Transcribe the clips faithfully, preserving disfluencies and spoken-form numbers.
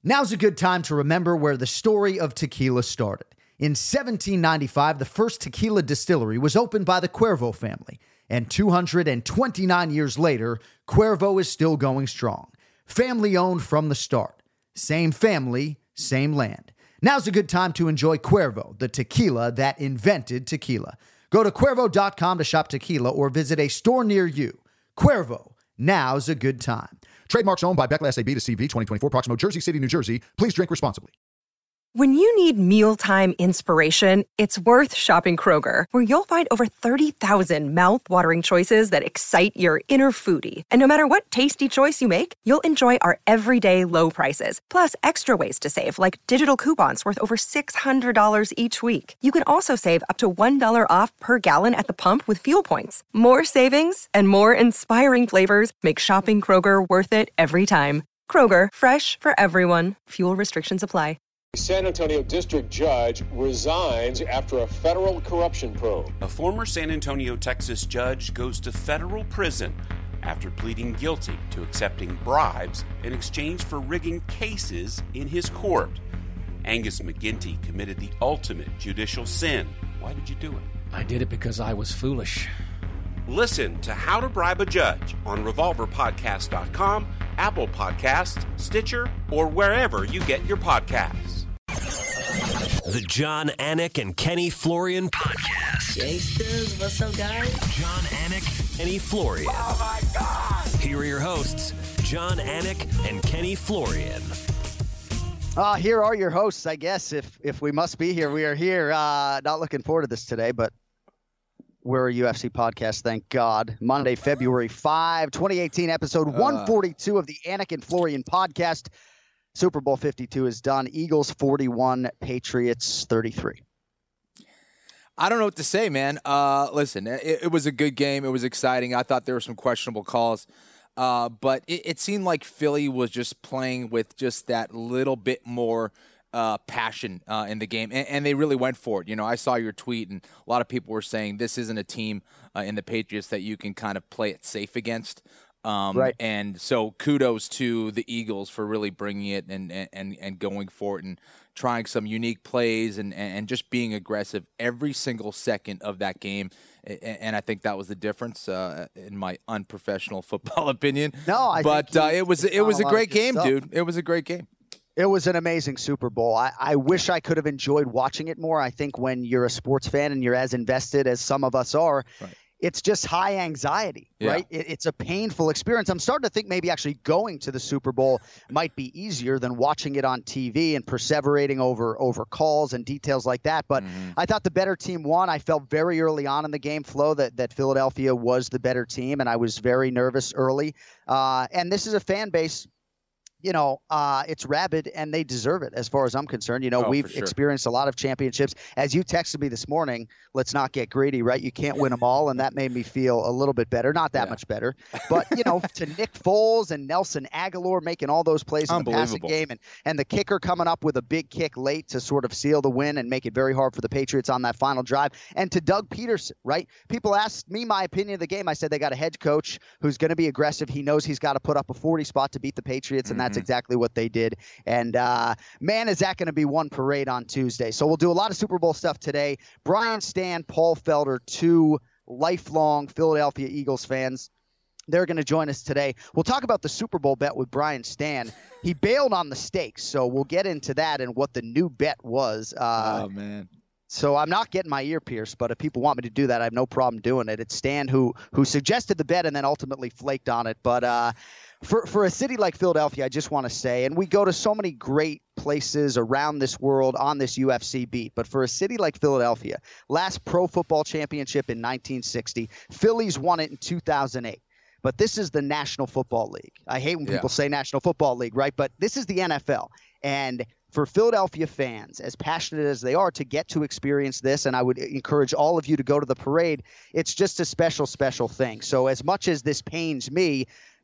Now's a good time to remember where the story of tequila started. In seventeen ninety-five, the first tequila distillery was opened by the Cuervo family, and two hundred twenty-nine years later, Cuervo is still going strong. Family-owned from the start. Same family, same land. Now's a good time to enjoy Cuervo, the tequila that invented tequila. Go to Cuervo dot com to shop tequila or visit a store near you. Cuervo, now's a good time. Trademarks owned by Beckley S A B to C V twenty twenty-four, Proximo, Jersey City, New Jersey. Please drink responsibly. When you need mealtime inspiration, it's worth shopping Kroger, where you'll find over thirty thousand mouth-watering choices that excite your inner foodie. And no matter what tasty choice you make, you'll enjoy our everyday low prices, plus extra ways to save, like digital coupons worth over six hundred dollars each week. You can also save up to one dollar off per gallon at the pump with fuel points. More savings and more inspiring flavors make shopping Kroger worth it every time. Kroger, fresh for everyone. Fuel restrictions apply. San Antonio district judge resigns after a federal corruption probe. A former San Antonio, Texas judge goes to federal prison after pleading guilty to accepting bribes in exchange for rigging cases in his court. Angus McGinty committed the ultimate judicial sin. Why did you do it? I did it because I was foolish. Listen to How to Bribe a Judge on revolver podcast dot com, Apple Podcasts, Stitcher, or wherever you get your podcasts. The John Anik and Kenny Florian Podcast. Gangsters, what's up, guys? John Anik, Kenny Florian. Oh, my God! Here are your hosts, John Anik and Kenny Florian. Uh, here are your hosts, I guess, if if we must be here. We are here. Uh, not looking forward to this today, but we're a U F C podcast, thank God. Monday, February fifth, twenty eighteen, episode uh. one forty-two of the Anik and Florian Podcast. Super Bowl fifty-two is done. Eagles forty-one, Patriots thirty-three. I don't know what to say, man. Uh, listen, it, it was a good game. It was exciting. I thought there were some questionable calls. Uh, but it, it seemed like Philly was just playing with just that little bit more uh, passion uh, in the game. And, and they really went for it. You know, I saw your tweet, and a lot of people were saying this isn't a team uh, in the Patriots that you can kind of play it safe against. Um, right. And so kudos to the Eagles for really bringing it and, and, and going for it and trying some unique plays and, and just being aggressive every single second of that game. And I think that was the difference uh, in my unprofessional football opinion. No, I but think uh, it was it was a great game, stuff. dude. It was a great game. It was an amazing Super Bowl. I, I wish I could have enjoyed watching it more. I think when you're a sports fan and you're as invested as some of us are, right. It's just high anxiety, yeah. right? It, it's a painful experience. I'm starting to think maybe actually going to the Super Bowl might be easier than watching it on T V and perseverating over over calls and details like that. But mm-hmm. I thought the better team won. I felt very early on in the game flow that, that Philadelphia was the better team, and I was very nervous early. Uh, and this is a fan base, you know, uh, it's rabid, and they deserve it as far as I'm concerned. You know, oh, we've sure. experienced a lot of championships. As you texted me this morning, let's not get greedy, right? You can't win them all, and that made me feel a little bit better. Not that yeah. much better. But, you know, to Nick Foles and Nelson Aguilar making all those plays in the passing game, and, and the kicker coming up with a big kick late to sort of seal the win and make it very hard for the Patriots on that final drive. And to Doug Peterson, right? People asked me my opinion of the game. I said they got a head coach who's going to be aggressive. He knows he's got to put up a forty spot to beat the Patriots, and mm-hmm. that's exactly what they did. And uh, man, is that going to be one parade on Tuesday. So we'll do a lot of Super Bowl stuff today. Brian Stan, Paul Felder, two lifelong Philadelphia Eagles fans. They're going to join us today. We'll talk about the Super Bowl bet with Brian Stan. He bailed on the stakes, so we'll get into that and what the new bet was. Uh, oh, man. So I'm not getting my ear pierced, but if people want me to do that, I have no problem doing it. It's Stan who who suggested the bet and then ultimately flaked on it. But uh, for, for a city like Philadelphia, I just want to say, and we go to so many great places around this world on this U F C beat, but for a city like Philadelphia, last Pro Football Championship in nineteen sixty, Phillies won it in two thousand eight. But this is the National Football League. I hate when people yeah. say National Football League, right? But this is the N F L. And for Philadelphia fans, as passionate as they are to get to experience this, and I would encourage all of you to go to the parade, it's just a special, special thing. So as much as this pains me,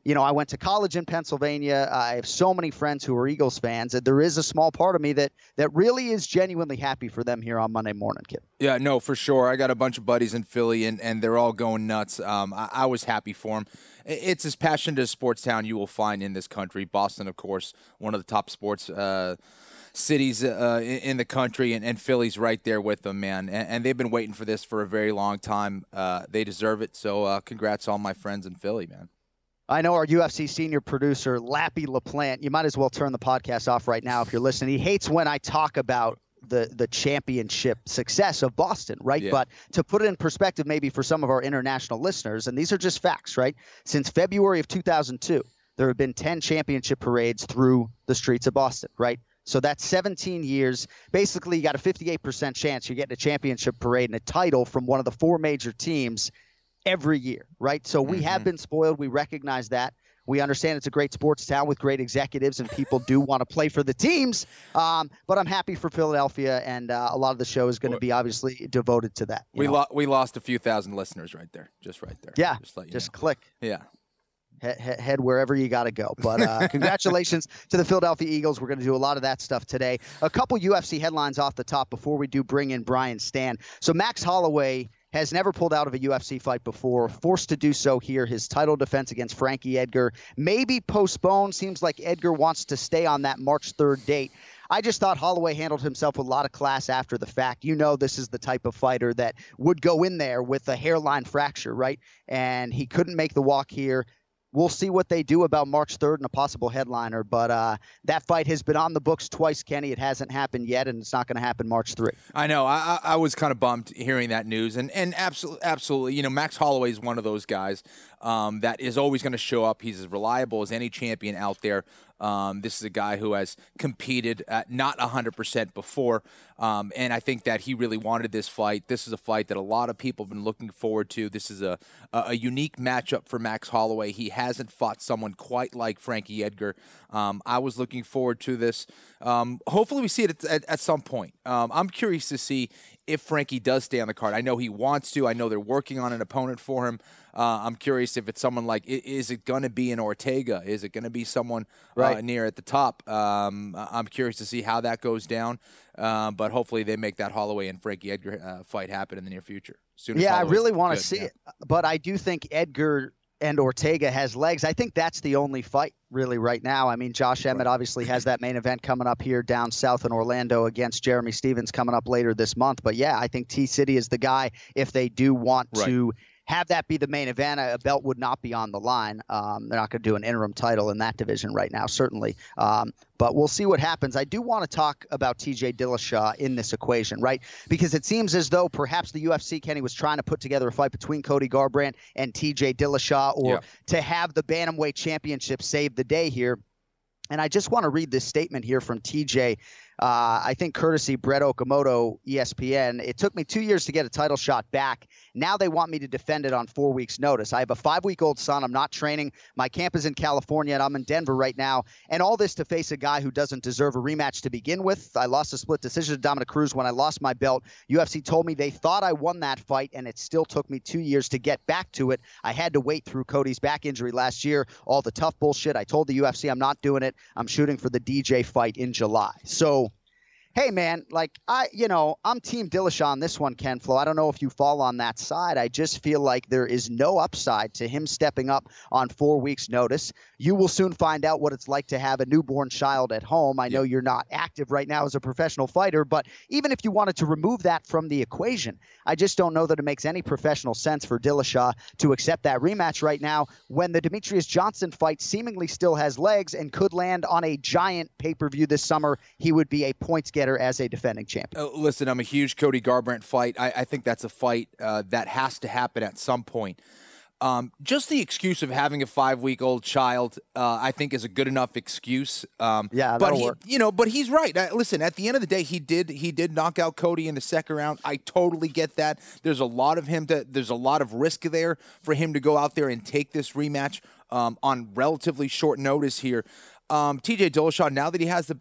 you know, I went to college in Pennsylvania. I have so many friends who are Eagles fans, and there is a small part of me that that really is genuinely happy for them here on Monday morning, kid. Yeah, no, for sure. I got a bunch of buddies in Philly, and, and they're all going nuts. Um, I, I was happy for them. It's as passionate a sports town you will find in this country. Boston, of course, one of the top sports uh, cities uh, in, in the country, and, and Philly's right there with them, man. And, and they've been waiting for this for a very long time. Uh, they deserve it. So uh, congrats to all my friends in Philly, man. I know our U F C senior producer, Lappy LaPlante, you might as well turn the podcast off right now if you're listening. He hates when I talk about the the championship success of Boston, right? Yeah. But to put it in perspective maybe for some of our international listeners, and these are just facts, right? Since February of two thousand two, there have been ten championship parades through the streets of Boston, right? So that's seventeen years. Basically, you got a fifty-eight percent chance you're getting a championship parade and a title from one of the four major teams every year, right? So we mm-hmm. have been spoiled. We recognize that. We understand it's a great sports town with great executives, and people do want to play for the teams. Um, but I'm happy for Philadelphia, and uh, a lot of the show is going to be obviously devoted to that. We lo- we lost a few thousand listeners right there, just right there. Yeah, just, let you just know. click. Yeah. Head, head wherever you got to go. But uh, congratulations to the Philadelphia Eagles. We're going to do a lot of that stuff today. A couple U F C headlines off the top before we do bring in Brian Stan. So Max Holloway has never pulled out of a U F C fight before, forced to do so here. His title defense against Frankie Edgar maybe postponed. Seems like Edgar wants to stay on that March third date. I just thought Holloway handled himself with a lot of class after the fact. You know, this is the type of fighter that would go in there with a hairline fracture, right? And he couldn't make the walk here. We'll see what they do about March third and a possible headliner. But uh, that fight has been on the books twice, Kenny. It hasn't happened yet, and it's not going to happen March third. I know. I, I was kind of bummed hearing that news. And, and absolutely, absolutely, you know, Max Holloway is one of those guys um, that is always going to show up. He's as reliable as any champion out there. Um, this is a guy who has competed at not one hundred percent before, um, and I think that he really wanted this fight. This is a fight that a lot of people have been looking forward to. This is a, a, a unique matchup for Max Holloway. He hasn't fought someone quite like Frankie Edgar. Um, I was looking forward to this. Um, hopefully we see it at, at, at some point. Um, I'm curious to see if Frankie does stay on the card. I know he wants to. I know they're working on an opponent for him. Uh, I'm curious if it's someone like, is it going to be an Ortega? Is it going to be someone right. uh, near at the top? Um, I'm curious to see how that goes down. Uh, but hopefully they make that Holloway and Frankie Edgar uh, fight happen in the near future. Soon yeah, as I really want to good, see yeah. it. But I do think Edgar and Ortega has legs. I think that's the only fight really right now. I mean, Josh Emmett obviously has that main event coming up here down south in Orlando against Jeremy Stevens coming up later this month. But yeah, I think T-City is the guy if they do want right. to have that be the main event. A belt would not be on the line. Um, they're not going to do an interim title in that division right now, certainly. Um, but we'll see what happens. I do want to talk about T J Dillashaw in this equation, right? Because it seems as though perhaps the U F C, Kenny, was trying to put together a fight between Cody Garbrandt and T J Dillashaw, or yeah. to have the Bantamweight Championship save the day here. And I just want to read this statement here from T J. Uh, I think courtesy Brett Okamoto, E S P N. It took me two years to get a title shot back. Now they want me to defend it on four weeks' notice. I have a five-week-old son. I'm not training. My camp is in California, and I'm in Denver right now. And all this to face a guy who doesn't deserve a rematch to begin with. I lost a split decision to Dominic Cruz when I lost my belt. U F C told me they thought I won that fight, and it still took me two years to get back to it. I had to wait through Cody's back injury last year, all the tough bullshit. I told the U F C I'm not doing it. I'm shooting for the D J fight in July. So, hey, man, like, I, you know, I'm Team Dillashaw on this one, Ken Flo. I don't know if you fall on that side. I just feel like there is no upside to him stepping up on four weeks' notice. You will soon find out what it's like to have a newborn child at home. I know you're not active right now as a professional fighter, but even if you wanted to remove that from the equation, I just don't know that it makes any professional sense for Dillashaw to accept that rematch right now when the Demetrius Johnson fight seemingly still has legs and could land on a giant pay-per-view this summer. He would be a points getter as a defending champion. Uh, listen, I'm a huge Cody Garbrandt fight. I, I think that's a fight uh, that has to happen at some point. Um, just the excuse of having a five-week-old child, uh, I think, is a good enough excuse. Um, yeah, but that'll he, work. You know, but he's right. Uh, listen, at the end of the day, he did he did knock out Cody in the second round. I totally get that. There's a lot of him to. There's a lot of risk there for him to go out there and take this rematch um, on relatively short notice here. Um, T J Dillashaw, now that he has the belt,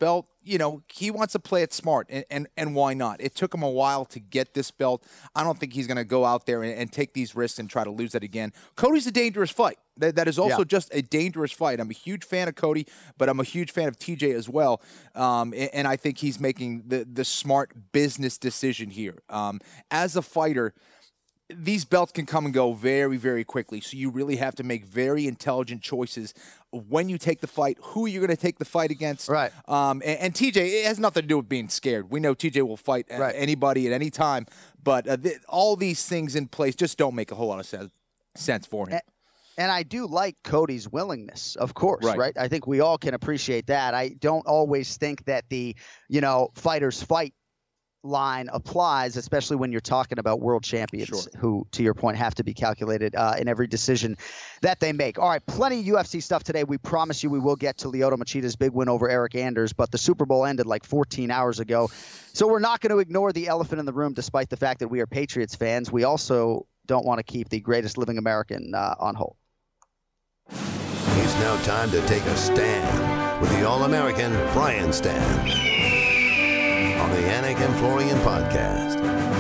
you know, he wants to play it smart, and, and, and why not? It took him a while to get this belt. I don't think he's going to go out there and, and take these risks and try to lose it again. Cody's a dangerous fight. That, that is also yeah. just a dangerous fight. I'm a huge fan of Cody, but I'm a huge fan of T J as well. Um, and, and I think he's making the, the smart business decision here. Um, as a fighter, these belts can come and go very, very quickly. So you really have to make very intelligent choices when you take the fight, who you're going to take the fight against. Right. Um, and, and T J, it has nothing to do with being scared. We know T J will fight right. anybody at any time. But uh, th- all these things in place just don't make a whole lot of sense, sense for him. And, and I do like Cody's willingness, of course, right. right? I think we all can appreciate that. I don't always think that the, you know, fighters fight line applies, especially when you're talking about world champions sure. who, to your point, have to be calculated uh, in every decision that they make. All right, plenty of U F C stuff today. We promise you we will get to Lyoto Machida's big win over Eric Anders, but the Super Bowl ended like fourteen hours ago. So we're not going to ignore the elephant in the room, despite the fact that we are Patriots fans. We also don't want to keep the greatest living American uh, on hold. It's now time to take a stand with the All-American Brian Stand on the Anik and Florian podcast.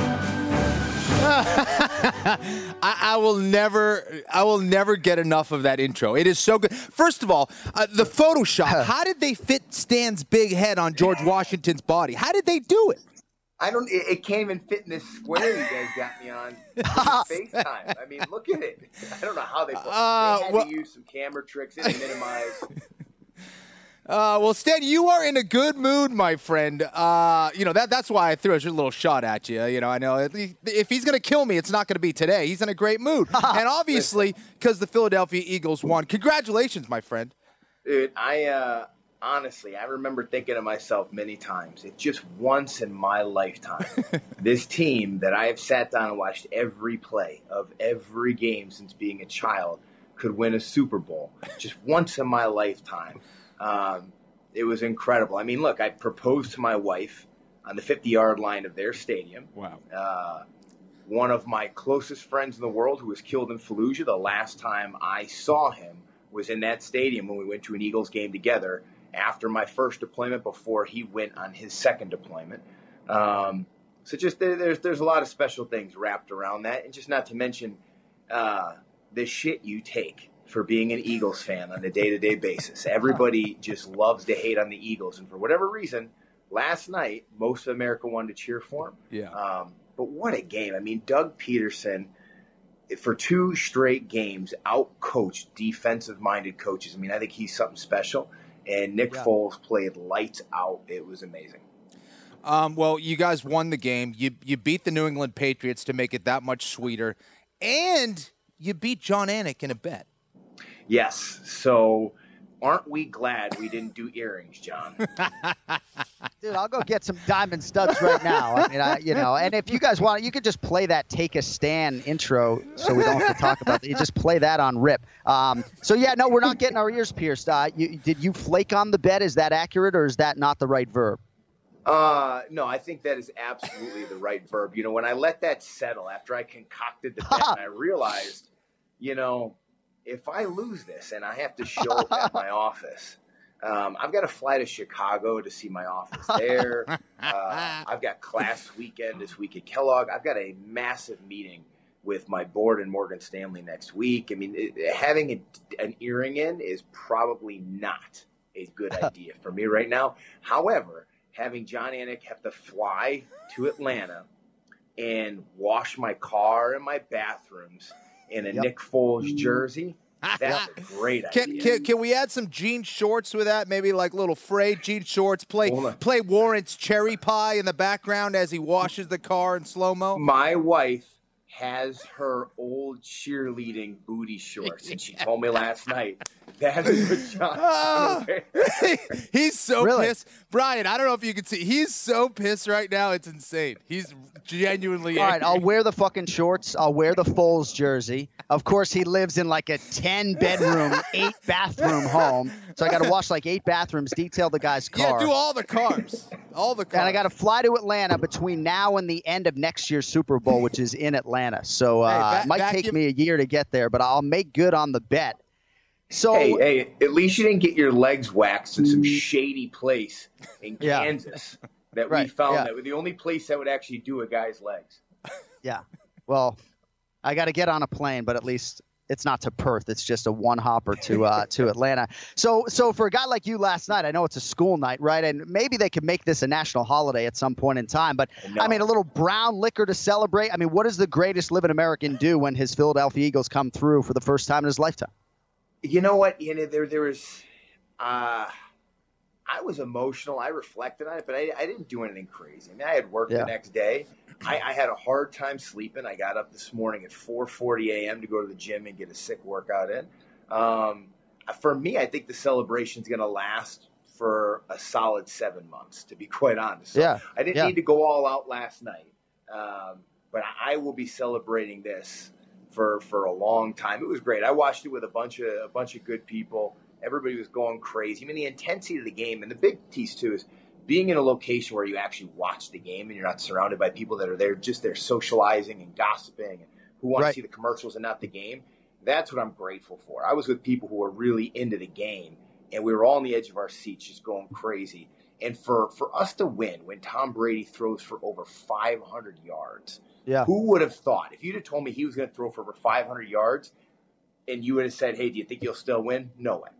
I, I will never, I will never get enough of that intro. It is so good. First of all, uh, the Photoshop. How did they fit Stan's big head on George Washington's body? How did they do it? I don't. It, it can't even fit in this square you guys got me on FaceTime. I mean, look at it. I don't know how they. Uh, they had well, to use some camera tricks and minimize. Uh, well, Stan, you are in a good mood, my friend. Uh, you know, that that's why I threw a little shot at you. You know, I know if he's going to kill me, it's not going to be today. He's in a great mood. And obviously, because the Philadelphia Eagles won. Congratulations, my friend. Dude, I uh, honestly, I remember thinking to myself many times, it's just once in my lifetime, this team that I have sat down and watched every play of every game since being a child could win a Super Bowl. Just once in my lifetime. Um, it was incredible. I mean, look, I proposed to my wife on the fifty-yard line of their stadium. Wow. Uh, one of my closest friends in the world who was killed in Fallujah, the last time I saw him was in that stadium when we went to an Eagles game together after my first deployment before he went on his second deployment. Um, so just there, there's there's a lot of special things wrapped around that, and just not to mention uh, the shit you take for being an Eagles fan on a day-to-day basis. Everybody just loves to hate on the Eagles. And for whatever reason, last night, most of America wanted to cheer for him. Yeah. Um, but what a game. I mean, Doug Peterson, for two straight games, out-coached defensive-minded coaches. I mean, I think he's something special. And Nick yeah. Foles played lights out. It was amazing. Um, well, you guys won the game. You, you beat the New England Patriots to make it that much sweeter. And you beat Jon Anik in a bet. Yes. So aren't we glad we didn't do earrings, John? Dude, I'll go get some diamond studs right now. I mean, I, you know, and if you guys want, you could just play that Take a Stand intro so we don't have to talk about it. You just play that on rip. Um, so, yeah, no, we're not getting our ears pierced. Uh, you, did you flake on the bet? Is that accurate, or is that not the right verb? Uh, no, I think that is absolutely the right verb. You know, when I let that settle after I concocted the bet and I realized, you know, if I lose this and I have to show up at my office, um, I've got to fly to Chicago to see my office there. Uh, I've got class weekend this week at Kellogg. I've got a massive meeting with my board in Morgan Stanley next week. I mean, it, having a, an earring in is probably not a good idea for me right now. However, having Jon Anik have to fly to Atlanta and wash my car and my bathrooms in a yep. Nick Foles jersey, that's a great can, idea. Can, can we add some jean shorts with that? Maybe like little frayed jean shorts. Play play Warrant's Cherry Pie in the background as he washes the car in slow-mo. My wife has her old cheerleading booty shorts, and she told me last night that is what John. Oh, he's so really? pissed, Brian. I don't know if you can see. He's so pissed right now. It's insane. He's genuinely. All right, I'll wear the fucking shorts. I'll wear the Foles jersey. Of course, he lives in like a ten bedroom, eight bathroom home, so I got to wash like eight bathrooms, detail the guy's car. Yeah, do all the cars, all the cars. And I got to fly to Atlanta between now and the end of next year's Super Bowl, which is in Atlanta. So uh, hey, va- it might vacuum. take me a year to get there, but I'll make good on the bet. So hey, hey, at least you didn't get your legs waxed in some shady place in Yeah. Kansas that Right, we found yeah. that was the only place that would actually do a guy's legs. Yeah. Well, I got to get on a plane, but at least it's not to Perth. It's just a one hopper to uh, to Atlanta. So so for a guy like you last night, I know it's a school night, right? And maybe they could make this a national holiday at some point in time. But No. I mean, a little brown liquor to celebrate. I mean, what does the greatest living American do when his Philadelphia Eagles come through for the first time in his lifetime? You know what? You know, there there was uh, I was emotional. I reflected on it, but I, I didn't do anything crazy. I mean, I had work Yeah. the next day. I, I had a hard time sleeping. I got up this morning at four forty a.m. to go to the gym and get a sick workout in. Um, for me, I think the celebration is going to last for a solid seven months, to be quite honest. So Yeah. I didn't Yeah. need to go all out last night, um, but I will be celebrating this for for a long time. It was great. I watched it with a bunch of a bunch of good people. Everybody was going crazy. I mean, the intensity of the game, and the big piece too is being in a location where you actually watch the game and you're not surrounded by people that are there just there socializing and gossiping and who want Right. to see the commercials and not the game. That's what I'm grateful for. I was with people who were really into the game, and we were all on the edge of our seats just going crazy. And for, for us to win when Tom Brady throws for over five hundred yards, Yeah. who would have thought? If you'd have told me he was going to throw for over five hundred yards and you would have said, hey, do you think you'll still win? No way.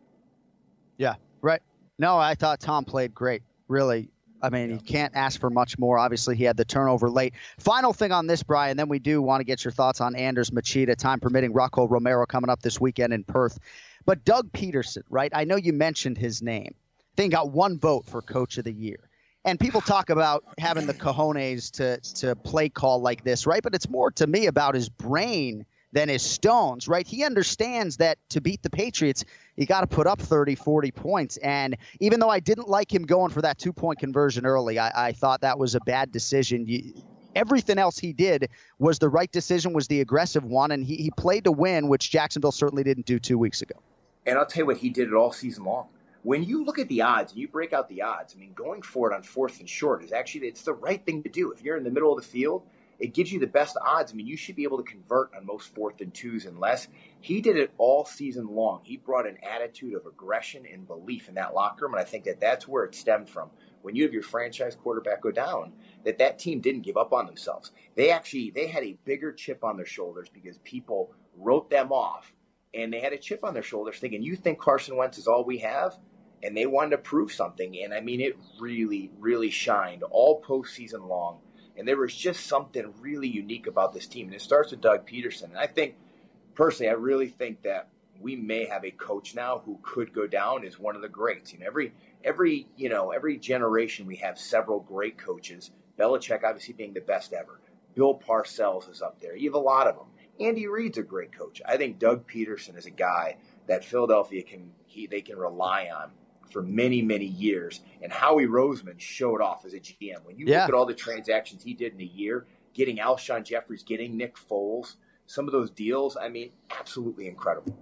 Yeah, right. No, I thought Tom played great. Really. I mean, you can't ask for much more. Obviously, he had the turnover late. Final thing on this, Brian, then we do want to get your thoughts on Anders Machida, time permitting. Rocco Romero coming up this weekend in Perth. But Doug Peterson, right? I know you mentioned his name. I think he got one vote for Coach of the Year. And people talk about having the cojones to, to play call like this, right? But it's more to me about his brain than his stones, right? He understands that to beat the Patriots, you got to put up thirty, forty points. And even though I didn't like him going for that two-point conversion early, I, I thought that was a bad decision. You, everything else he did was the right decision, was the aggressive one, and he, he played to win, which Jacksonville certainly didn't do two weeks ago. And I'll tell you what, he did it all season long. When you look at the odds and you break out the odds, I mean, going for it on fourth and short is actually, it's the right thing to do. If you're in the middle of the field, it gives you the best odds. I mean, you should be able to convert on most fourth and twos and less. He did it all season long. He brought an attitude of aggression and belief in that locker room, and I think that that's where it stemmed from. When you have your franchise quarterback go down, that that team didn't give up on themselves. They actually, they had a bigger chip on their shoulders because people wrote them off, and they had a chip on their shoulders thinking, you think Carson Wentz is all we have? And they wanted to prove something. And, I mean, it really, really shined all postseason long. And there was just something really unique about this team. And it starts with Doug Peterson. And I think, personally, I really think that we may have a coach now who could go down as one of the greats. You know, every, every, you know, every generation we have several great coaches. Belichick obviously being the best ever. Bill Parcells is up there. You have a lot of them. Andy Reid's a great coach. I think Doug Peterson is a guy that Philadelphia can he they can rely on for many, many years. And Howie Roseman showed off as a G M. When you Yeah. look at all the transactions he did in a year, getting Alshon Jeffries, getting Nick Foles, some of those deals, I mean, absolutely incredible.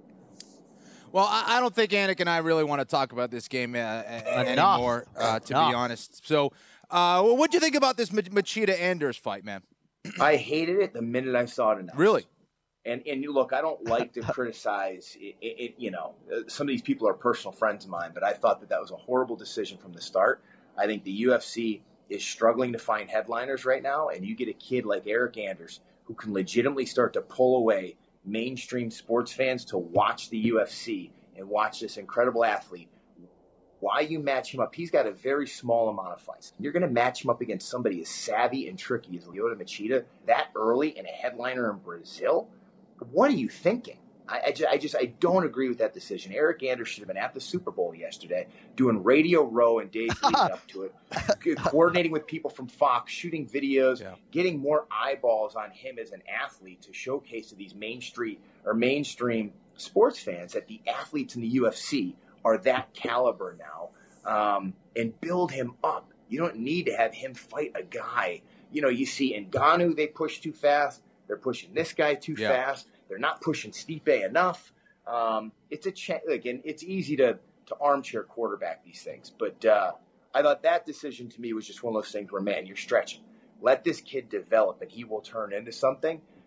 Well, I, I don't think Anik and I really want to talk about this game uh, a- Enough. anymore, uh, to Enough. be honest. So, uh, what do you think about this Mach- Machida-Anders fight, man? I hated it the minute I saw it announced. Really? And and you look, I don't like to criticize it, it, it. You know, uh, some of these people are personal friends of mine, but I thought that that was a horrible decision from the start. I think the U F C is struggling to find headliners right now, and you get a kid like Eric Anders who can legitimately start to pull away mainstream sports fans to watch the U F C and watch this incredible athlete. Why you match him up? He's got a very small amount of fights. You're going to match him up against somebody as savvy and tricky as Lyoto Machida that early and a headliner in Brazil? What are you thinking? I, I, just, I just I don't agree with that decision. Eric Anders should have been at the Super Bowl yesterday doing Radio Row and days leading up to it, coordinating with people from Fox, shooting videos, Yeah. getting more eyeballs on him as an athlete to showcase to these Main Street or mainstream sports fans that the athletes in the U F C are that caliber now, um, and build him up. You don't need to have him fight a guy. You know, you see Ngannou, they push too fast. They're pushing this guy too Yeah. fast. They're not pushing Stipe enough. Um, it's a cha- again, it's easy to to armchair quarterback these things, but uh, I thought that decision to me was just one of those things where, man, you're stretching. Let this kid develop, and he will turn into something.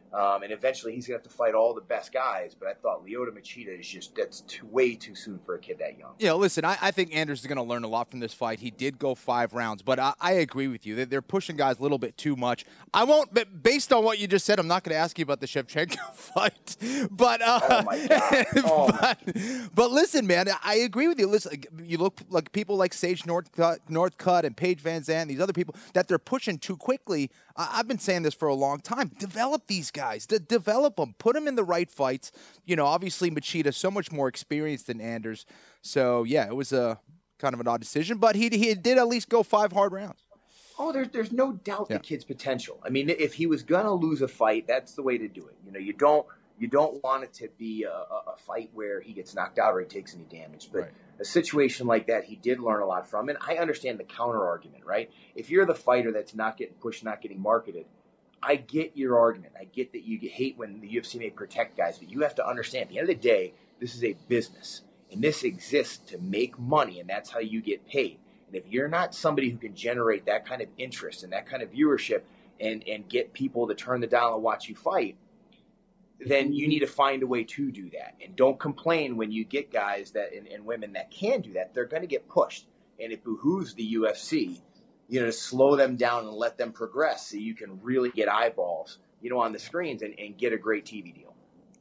Um, and eventually he's going to have to fight all the best guys. But I thought Lyoto Machida is just, that's too, way too soon for a kid that young. Yeah, listen, I, I think Anders is going to learn a lot from this fight. He did go five rounds, but I, I agree with you. They're, they're pushing guys a little bit too much. I won't, but based on what you just said, I'm not going to ask you about the Shevchenko fight. But, uh, oh, my God. Oh. but, but listen, man, I agree with you. Listen, you look like people like Sage Northcutt, Northcutt and Paige Van Zandt, these other people, that they're pushing too quickly. I, I've been saying this for a long time. Develop these guys. De- develop them. Put them in the right fights. You know, obviously Machida so much more experienced than Anders. So, yeah, it was a kind of an odd decision, but he he did at least go five hard rounds. Oh, there's there's no doubt yeah. the kid's potential. I mean, if he was gonna lose a fight, that's the way to do it. You know, you don't you don't want it to be a, a fight where he gets knocked out or he takes any damage. But right. a situation like that, he did learn a lot from. And I understand the counter argument, right? If you're the fighter that's not getting pushed, not getting marketed, I get your argument. I get that you hate when the U F C may protect guys, but you have to understand, at the end of the day, this is a business. And this exists to make money, and that's how you get paid. And if you're not somebody who can generate that kind of interest and that kind of viewership and, and get people to turn the dial and watch you fight, then you need to find a way to do that. And don't complain when you get guys that and, and women that can do that. They're going to get pushed. And it behooves the U F C, you know, to slow them down and let them progress so you can really get eyeballs, you know, on the screens and, and get a great T V deal.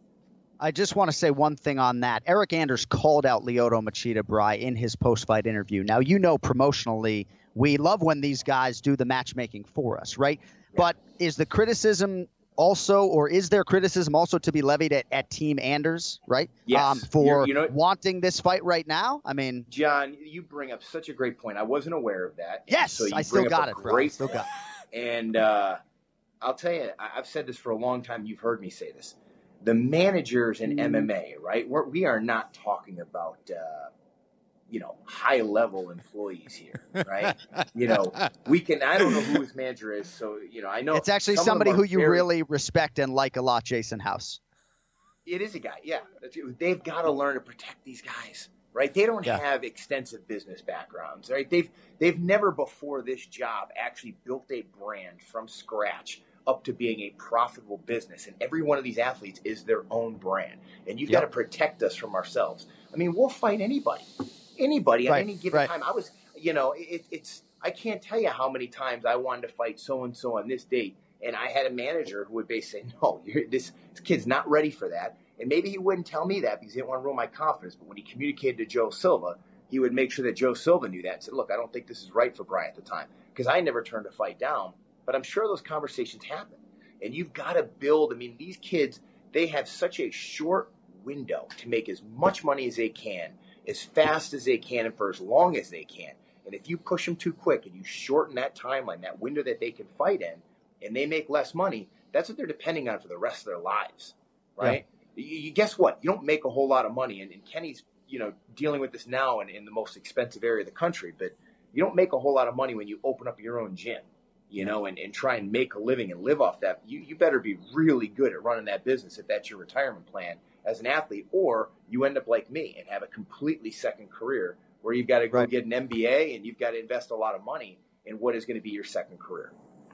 I just want to say one thing on that. Eric Anders called out Lyoto Machida, Bry, in his post-fight interview. Now, you know, promotionally, we love when these guys do the matchmaking for us, right? Yeah. But is the criticism also, or is there criticism also to be levied at, at Team Anders, right? Yes. Um, for you know, wanting this fight right now? I mean, John, you bring up such a great point. I wasn't aware of that. Yes, so I still got it, bro. I still got it. And uh, I'll tell you, I've said this for a long time. You've heard me say this. The managers in M M A, right? We're, we are not talking about, uh, you know, high-level employees here, right? you know, we can. I don't know who his manager is, so you know, I know it's actually somebody who you very, really respect and like a lot, Jason House. It is a guy, yeah. They've got to learn to protect these guys, right? They don't yeah. have extensive business backgrounds, right? They've they've never before this job actually built a brand from scratch up to being a profitable business. And every one of these athletes is their own brand. And you've yep. got to protect us from ourselves. I mean, we'll fight anybody, anybody right. at any given right. time. I was, you know, it, it's, I can't tell you how many times I wanted to fight so-and-so on this date. And I had a manager who would basically say, no, you're, this, this kid's not ready for that. And maybe he wouldn't tell me that because he didn't want to ruin my confidence. But when he communicated to Joe Silva, he would make sure that Joe Silva knew that and said, look, I don't think this is right for Brian at the time. Because I never turned a fight down. But I'm sure those conversations happen. And you've got to build. I mean, these kids, they have such a short window to make as much money as they can, as fast as they can, and for as long as they can. And if you push them too quick and you shorten that timeline, that window that they can fight in, and they make less money, that's what they're depending on for the rest of their lives, right? Yeah. You, you guess what? You don't make a whole lot of money. And, and Kenny's, you know, dealing with this now in, in the most expensive area of the country. But you don't make a whole lot of money when you open up your own gym. You know, and, and try and make a living and live off that. You you better be really good at running that business if that's your retirement plan as an athlete, or you end up like me and have a completely second career where you've got to go right. get an M B A and you've got to invest a lot of money in what is going to be your second career.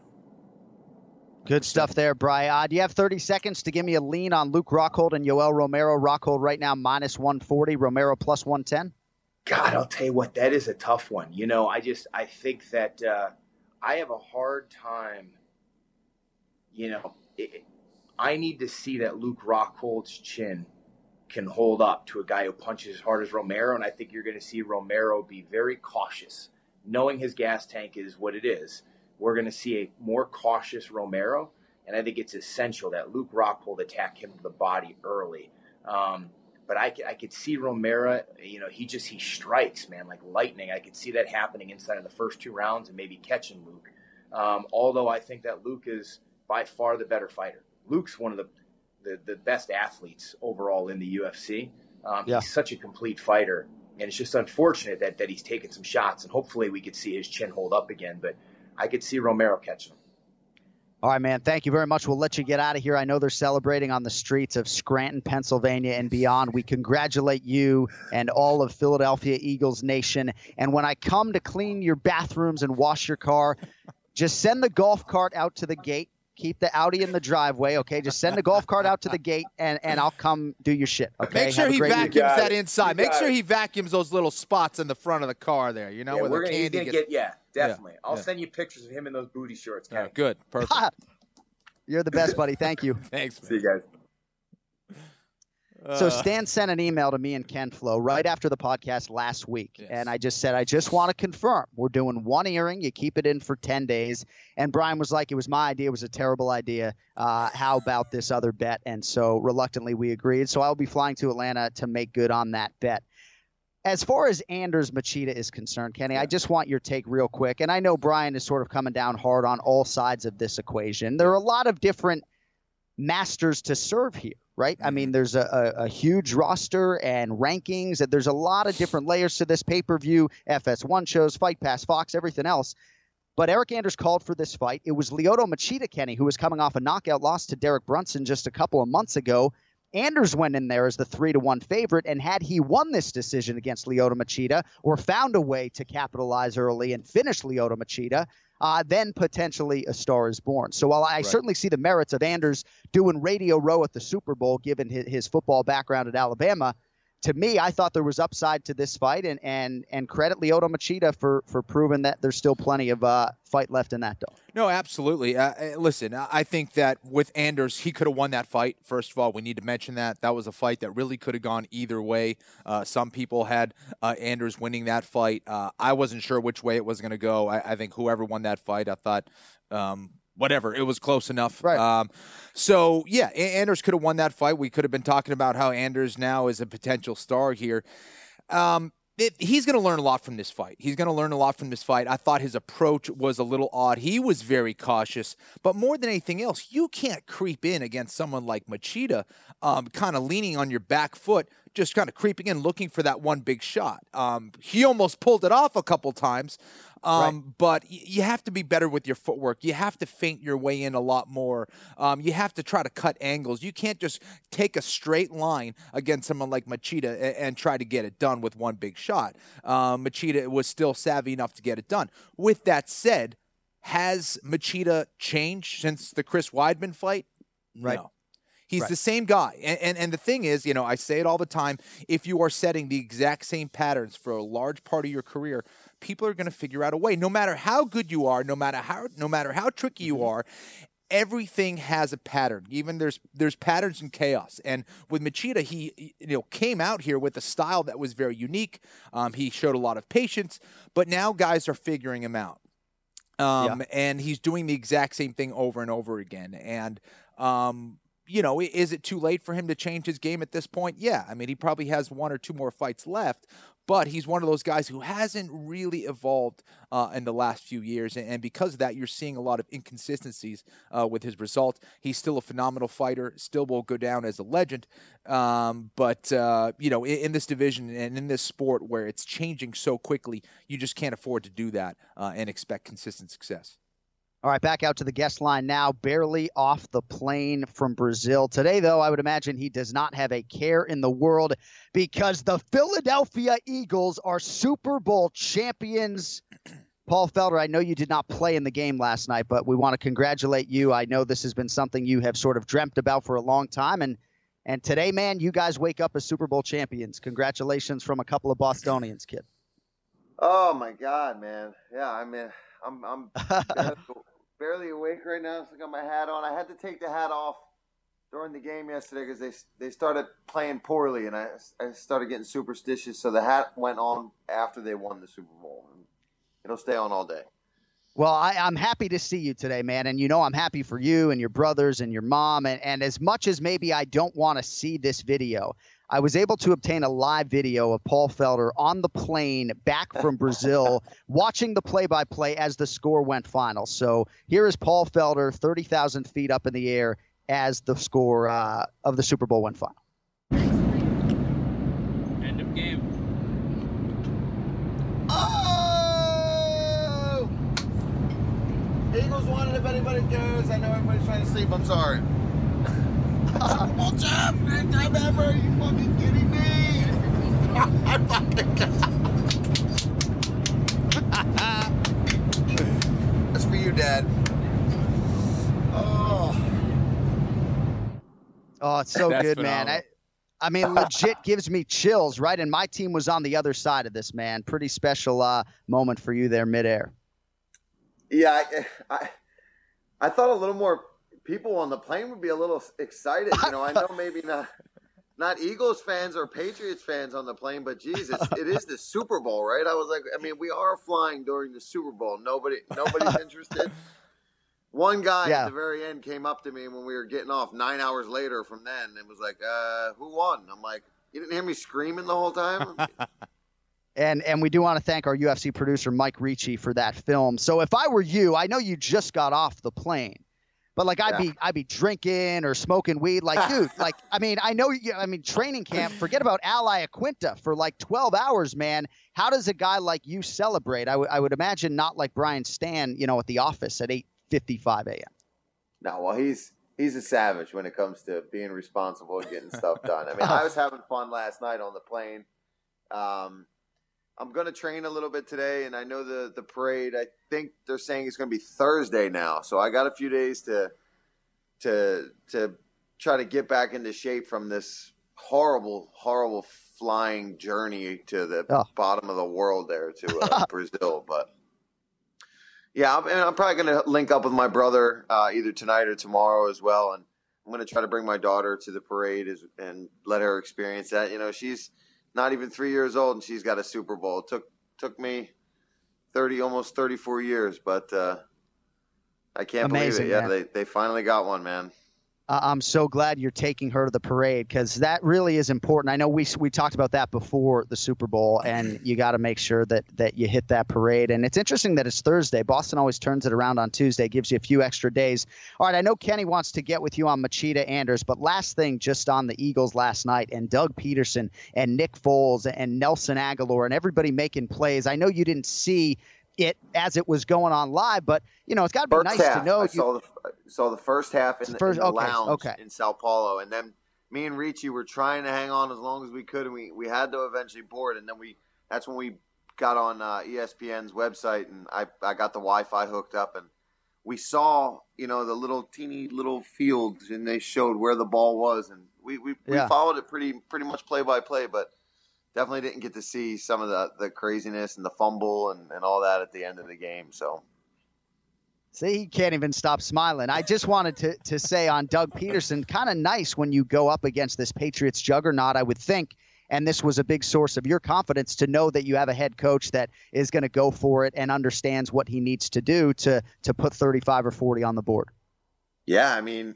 Good stuff there, Brian. Do you have thirty seconds to give me a lean on Luke Rockhold and Yoel Romero? Rockhold right now minus one forty, Romero plus one ten. God, I'll tell you what, that is a tough one. You know, I just I think that uh, – I have a hard time, you know, it, I need to see that Luke Rockhold's chin can hold up to a guy who punches as hard as Romero, and I think you're going to see Romero be very cautious. Knowing his gas tank is what it is, we're going to see a more cautious Romero, and I think it's essential that Luke Rockhold attack him to the body early. Um, but I, I could see Romero, you know, he just, he strikes, man, like lightning. I could see that happening inside of the first two rounds and maybe catching Luke. Um, although I think that Luke is by far the better fighter. Luke's one of the, the, the best athletes overall in the U F C. Um, yeah. He's such a complete fighter. And it's just unfortunate that, that he's taken some shots. And hopefully we could see his chin hold up again. But I could see Romero catching him. All right, man. Thank you very much. We'll let you get out of here. I know they're celebrating on the streets of Scranton, Pennsylvania, and beyond. We congratulate you and all of Philadelphia Eagles Nation. And when I come to clean your bathrooms and wash your car, just send the golf cart out to the gate. Keep the Audi in the driveway, okay? Just send the golf cart out to the gate, and, and I'll come do your shit, okay? Make sure Have a he great vacuums weekend. that inside. Make sure it. he vacuums those little spots in the front of the car there, you know, Yeah, where we're the gonna, he's candy gonna gets- get, yeah, definitely. Yeah, I'll yeah. send you pictures of him in those booty shorts, Kenny. Yeah, good. Perfect. You're the best, buddy. Thank you. Thanks, man. See you guys. So Uh, Stan sent an email to me and Ken Flo right after the podcast last week, and I just said, I just want to confirm we're doing one earring. You keep it in for ten days. And Brian was like, it was my idea. It was a terrible idea. Uh, how about this other bet? And so reluctantly we agreed. So I'll be flying to Atlanta to make good on that bet. As far as Anders Machida is concerned, Kenny, I just want your take real quick. And I know Brian is sort of coming down hard on all sides of this equation. There are a lot of different masters to serve here, right? I mean, there's a, a, a huge roster and rankings, and there's a lot of different layers to this pay-per-view, F S one shows, Fight Pass, Fox, everything else. But Eric Anders called for this fight. It was Lyoto Machida, Kenny, who was coming off a knockout loss to Derek Brunson just a couple of months ago. Anders went in there as the three to one favorite, and had he won this decision against Lyoto Machida or found a way to capitalize early and finish Lyoto Machida, uh, then potentially a star is born. So while I Right. certainly see the merits of Anders doing Radio Row at the Super Bowl, given his, his football background at Alabama, to me, I thought there was upside to this fight, and and and credit Lyoto Machida for for proving that there's still plenty of uh, fight left in that dog. No, absolutely. Uh, uh, listen, I I think that with Anders, he could have won that fight. First of all, we need to mention that. That was a fight that really could have gone either way. Uh, some people had uh, Anders winning that fight. Uh, I wasn't sure which way it was going to go. I, I think whoever won that fight, I thought um, whatever, it was close enough. Right. Um, so, yeah, A- Anders could have won that fight. We could have been talking about how Anders now is a potential star here. Um, It, he's going to learn a lot from this fight. He's going to learn a lot from this fight. I thought his approach was a little odd. He was very cautious. But more than anything else, you can't creep in against someone like Machida, um, kind of leaning on your back foot, just kind of creeping in, looking for that one big shot. Um, he almost pulled it off a couple times. Um, right. But y- you have to be better with your footwork. You have to feint your way in a lot more. Um, you have to try to cut angles. You can't just take a straight line against someone like Machida and, and try to get it done with one big shot. Um, Machida was still savvy enough to get it done. With that said, has Machida changed since the Chris Weidman fight? Right. No. He's Right. the same guy. And, and and the thing is, you know, I say it all the time, if you are setting the exact same patterns for a large part of your career, people are going to figure out a way. No matter how good you are, no matter how no matter how tricky you are, everything has a pattern. Even there's there's patterns in chaos. And with Machida, he you know came out here with a style that was very unique. Um, he showed a lot of patience, but now guys are figuring him out. Um, Yeah. And he's doing the exact same thing over and over again. And um, you know, is it too late for him to change his game at this point? Yeah. I mean, he probably has one or two more fights left, but he's one of those guys who hasn't really evolved uh, in the last few years. And, and because of that, you're seeing a lot of inconsistencies uh, with his result. He's still a phenomenal fighter, still will go down as a legend. Um, but, uh, you know, in, in this division and in this sport where it's changing so quickly, you just can't afford to do that uh, and expect consistent success. All right, back out to the guest line now, barely off the plane from Brazil. Today, though, I would imagine he does not have a care in the world because the Philadelphia Eagles are Super Bowl champions. Paul Felder, I know you did not play in the game last night, but we want to congratulate you. I know this has been something you have sort of dreamt about for a long time, and and today, man, you guys wake up as Super Bowl champions. Congratulations from a couple of Bostonians, kid. Oh, my God, man. Yeah, I mean, I'm I'm barely awake right now. So I got my hat on. I had to take the hat off during the game yesterday because they they started playing poorly, and I, I started getting superstitious. So the hat went on after they won the Super Bowl. And it'll stay on all day. Well, I, I'm happy to see you today, man. And you know I'm happy for you and your brothers and your mom. And, and as much as maybe I don't want to see this video, I was able to obtain a live video of Paul Felder on the plane back from Brazil watching the play-by-play as the score went final. So here is Paul Felder, thirty thousand feet up in the air as the score uh, of the Super Bowl went final. End of game. Oh! Eagles won it if anybody cares. I know everybody's trying to sleep. I'm sorry. Super Bowl champ! First time ever! Are you fucking kidding me? I'm fucking That's for you, Dad. Oh. Oh, it's so That's good, phenomenal. man. I, I mean, legit gives me chills, right? And my team was on the other side of this, man. Pretty special uh, moment for you there midair. Yeah, I, I, I thought a little more people on the plane would be a little excited. You know, I know maybe not not Eagles fans or Patriots fans on the plane, but Jesus, it is the Super Bowl, right? I was like, I mean, we are flying during the Super Bowl. Nobody, nobody's interested. One guy Yeah. at the very end came up to me when we were getting off nine hours later from then and was like, uh, who won? I'm like, you didn't hear me screaming the whole time? And and we do want to thank our U F C producer, Mike Ricci, for that film. So if I were you, I know you just got off the plane, but like I'd Yeah. be I'd be drinking or smoking weed. Like, dude, like, I mean, I know you, I mean, training camp, forget about Ally Aquinta for like twelve hours, man. How does a guy like you celebrate? I, w- I would imagine not like Brian Stan, you know, at the office at eight fifty-five a.m. No, well, he's he's a savage when it comes to being responsible and getting stuff done. I mean, I was having fun last night on the plane. Um, I'm going to train a little bit today, and I know the, the parade, I think they're saying it's going to be Thursday now. So I got a few days to to to try to get back into shape from this horrible, horrible flying journey to the Oh. bottom of the world there to uh, Brazil. But yeah, I'm, and I'm probably going to link up with my brother uh, either tonight or tomorrow as well. And I'm going to try to bring my daughter to the parade as, and let her experience that. You know, she's not even three years old and she's got a Super Bowl. It took, took me thirty, almost thirty-four years, but uh, I can't Amazing, believe it. Yeah, man. they, they finally got one, man. Uh, I'm so glad you're taking her to the parade because that really is important. I know we we talked about that before the Super Bowl, and you got to make sure that that you hit that parade. And it's interesting that it's Thursday. Boston always turns it around on Tuesday, gives you a few extra days. All right, I know Kenny wants to get with you on Machida Anders, but last thing just on the Eagles last night and Doug Peterson and Nick Foles and Nelson Aguilar and everybody making plays. I know you didn't see it as it was going on live, but you know it's got to be First nice half, to know. I you, saw the saw the first half in the, First- in the okay, lounge okay. in Sao Paulo, and then me and Ricci were trying to hang on as long as we could, and we, we had to eventually board, and then we that's when we got on uh, E S P N's website, and I I got the Wi-Fi hooked up, and we saw you know the little teeny little fields, and they showed where the ball was, and we we, Yeah. we followed it pretty pretty much play by play, but definitely didn't get to see some of the, the craziness and the fumble and, and all that at the end of the game. So. See, he can't even stop smiling. I just wanted to to say on Doug Peterson, kind of nice when you go up against this Patriots juggernaut, I would think, and this was a big source of your confidence to know that you have a head coach that is going to go for it and understands what he needs to do to to put thirty-five or forty on the board. Yeah, I mean,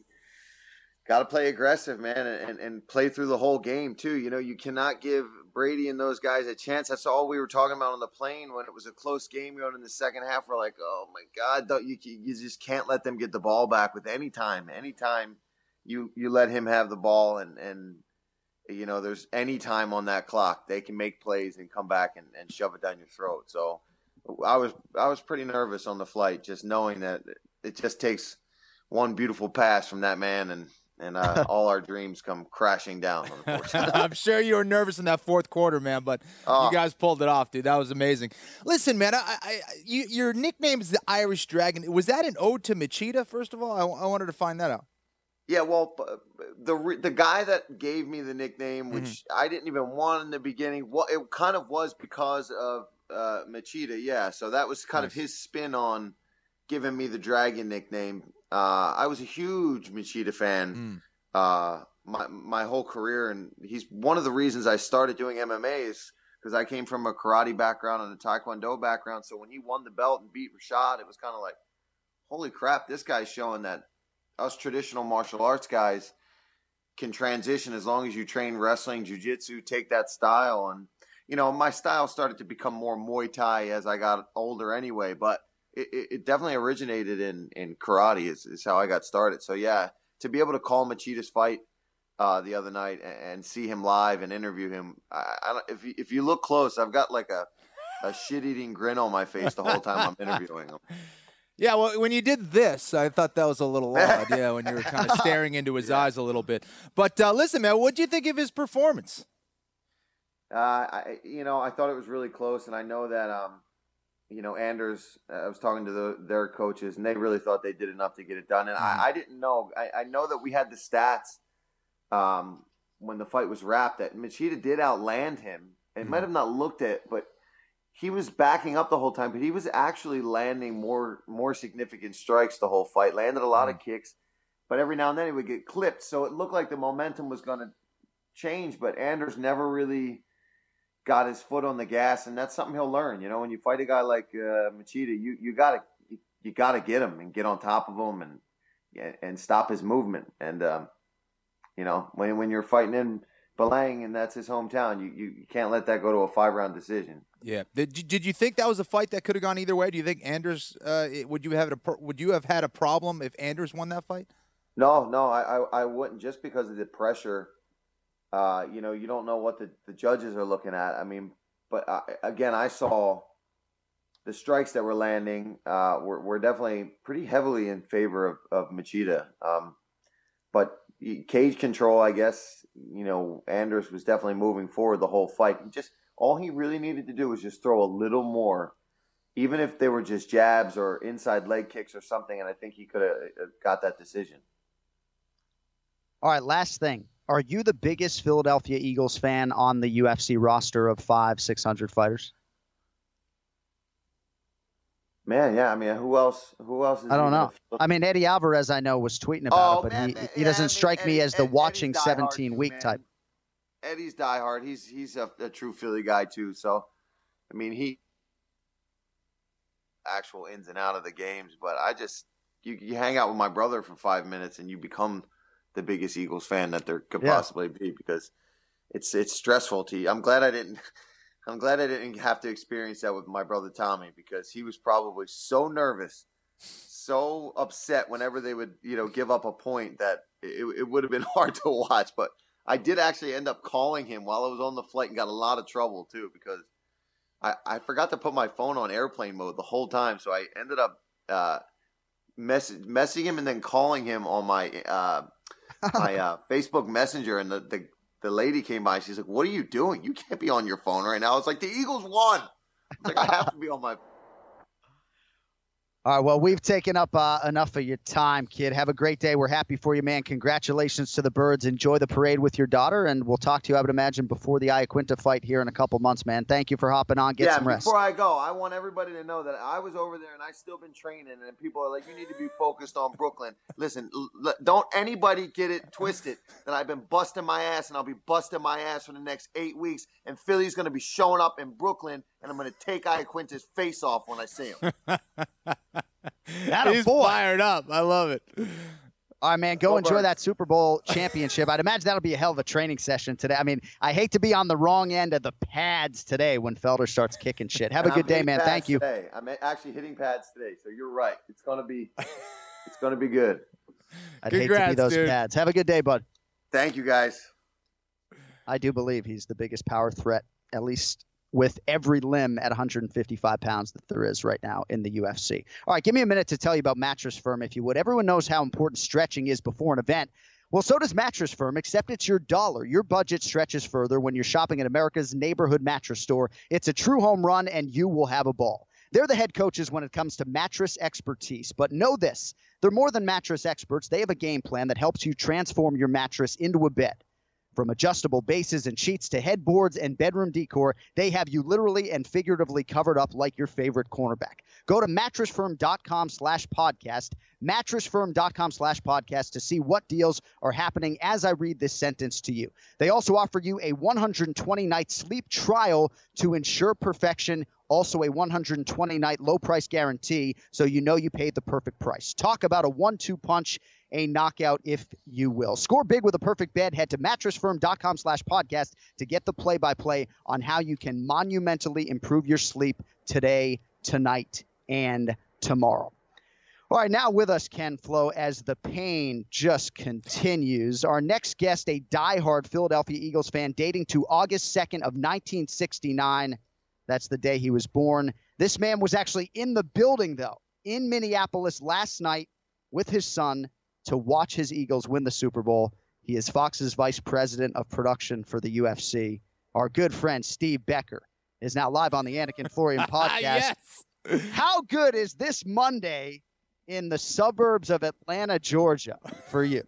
got to play aggressive, man, and, and play through the whole game, too. You know, you cannot give Brady and those guys a chance. That's all we were talking about on the plane when it was a close game going in the second half. We're like, oh, my God, don't, you, you just can't let them get the ball back with any time. Anytime you, you let him have the ball and, and, you know, there's any time on that clock, they can make plays and come back and, and shove it down your throat. So I was I was pretty nervous on the flight, just knowing that it just takes one beautiful pass from that man and – and uh, all our dreams come crashing down, unfortunately. I'm sure you were nervous in that fourth quarter, man, but Oh. you guys pulled it off, dude. That was amazing. Listen, man, I, I, you, your nickname is the Irish Dragon. Was that an ode to Machida, first of all? I, I wanted to find that out. Yeah, well, the re- the guy that gave me the nickname, which Mm-hmm. I didn't even want in the beginning, well, it kind of was because of uh, Machida, yeah. So that was kind Nice. of his spin on giving me the Dragon nickname. Uh, I was a huge Machida fan Mm. uh, my my whole career, and he's one of the reasons I started doing M M A is because I came from a karate background and a taekwondo background. So when he won the belt and beat Rashad, it was kind of like, holy crap, this guy's showing that us traditional martial arts guys can transition as long as you train wrestling, jiu-jitsu, take that style. And, you know, my style started to become more Muay Thai as I got older anyway, but it, it, it definitely originated in, in karate is, is how I got started. So, yeah, to be able to call Machida's fight uh, the other night and, and see him live and interview him, I, I don't, if, you, if you look close, I've got like a, a shit-eating grin on my face the whole time I'm interviewing him. Yeah, well, when you did this, I thought that was a little odd, yeah, when you were kind of staring into his eyes a little bit. But uh, listen, man, what do you think of his performance? Uh, I, you know, I thought it was really close, and I know that, um, you know, Anders, uh, I was talking to the, their coaches, and they really thought they did enough to get it done. And Mm-hmm. I, I didn't know. I, I know that we had the stats um, when the fight was wrapped that Machida did outland him. It mm-hmm. might have not looked at, but he was backing up the whole time. But he was actually landing more more significant strikes the whole fight. Landed a lot mm-hmm. of kicks, but every now and then he would get clipped. So it looked like the momentum was going to change. But Anders never really got his foot on the gas, and that's something he'll learn. You know, when you fight a guy like uh, Machida, you you gotta you, you gotta get him and get on top of him and and stop his movement. And um, you know, when when you're fighting in Belang and that's his hometown, you, you, you can't let that go to a five round decision. Yeah. Did did you think that was a fight that could have gone either way? Do you think Anders uh, would you have a would you have had a problem if Anders won that fight? No, no, I I, I wouldn't, just because of the pressure. Uh, you know, you don't know what the, the judges are looking at. I mean, but uh, again, I saw the strikes that were landing uh, were, were definitely pretty heavily in favor of, of Machida. Um, but cage control, I guess, you know, Anders was definitely moving forward the whole fight. He just, all he really needed to do was just throw a little more, even if they were just jabs or inside leg kicks or something, and I think he could have got that decision. All right, last thing. Are you the biggest Philadelphia Eagles fan on the U F C roster of five, six hundred fighters? Man, yeah. I mean, who else? Who else? Is I don't know. I mean, Eddie Alvarez, I know, was tweeting about oh, it, but man, he man, he doesn't yeah, strike I mean, me Eddie, as the Ed, watching seventeen week type. Eddie's diehard. He's he's a, a true Philly guy too. So, I mean, he actual ins and out of the games. But I just you you hang out with my brother for five minutes and you become the biggest Eagles fan that there could yeah. possibly be, because it's it's stressful to you. I'm glad I didn't I'm glad I didn't have to experience that with my brother Tommy, because he was probably so nervous, so upset whenever they would, you know, give up a point that it, it would have been hard to watch. But I did actually end up calling him while I was on the flight and got a lot of trouble too, because I, I forgot to put my phone on airplane mode the whole time. So I ended up uh, mess- messaging him and then calling him on my uh, my uh, Facebook Messenger, and the, the the lady came by. She's like, "What are you doing? You can't be on your phone right now." I was like, "The Eagles won." I was like, I have to be on my. All right, well, we've taken up uh, enough of your time, kid. Have a great day. We're happy for you, man. Congratulations to the Birds. Enjoy the parade with your daughter, and we'll talk to you, I would imagine, before the Iaquinta fight here in a couple months, man. Thank you for hopping on. Get yeah, some rest. Before I go, I want everybody to know that I was over there and I still been training, and people are like, "You need to be focused on Brooklyn." Listen, l- don't anybody get it twisted that I've been busting my ass, and I'll be busting my ass for the next eight weeks, and Philly's going to be showing up in Brooklyn, and I'm going to take Iaquinta's face off when I see him. He's boy. fired up. I love it. All right, man, go Go enjoy Birds. that Super Bowl championship. I'd imagine that'll be a hell of a training session today. I mean, I hate to be on the wrong end of the pads today when Felder starts kicking shit. Have a And good I'm day, hitting man. pads Thank you. Today. I'm actually hitting pads today, so you're right. It's gonna be, it's gonna be good. I'd hate to Congrats, be those dude. pads. Have a good day, bud. Thank you, guys. I do believe he's the biggest power threat, at least with every limb at one hundred fifty-five pounds that there is right now in the U F C. All right, give me a minute to tell you about Mattress Firm, if you would. Everyone knows how important stretching is before an event. Well, so does Mattress Firm, except it's your dollar. Your budget stretches further when you're shopping at America's neighborhood mattress store. It's a true home run, and you will have a ball. They're the head coaches when it comes to mattress expertise. But know this, they're more than mattress experts. They have a game plan that helps you transform your mattress into a bed. From adjustable bases and sheets to headboards and bedroom decor, they have you literally and figuratively covered up like your favorite cornerback. Go to mattressfirm.com slash podcast, mattressfirm.com slash podcast to see what deals are happening as I read this sentence to you. They also offer you a one hundred twenty night sleep trial to ensure perfection, also a one hundred twenty night low price guarantee, so you know you paid the perfect price. Talk about a one two punch, a knockout, if you will. Score big with a perfect bed. Head to mattressfirm.com slash podcast to get the play-by-play on how you can monumentally improve your sleep today, tonight, and tomorrow. All right, now with us, Ken Flo, as the pain just continues. Our next guest, a diehard Philadelphia Eagles fan dating to August second of nineteen sixty-nine. That's the day he was born. This man was actually in the building, though, in Minneapolis last night with his son to watch his Eagles win the Super Bowl. He is Fox's vice president of production for the U F C. Our good friend Steve Becker is now live on the Anik and Florian podcast. Yes. How good is this Monday in the suburbs of Atlanta, Georgia for you?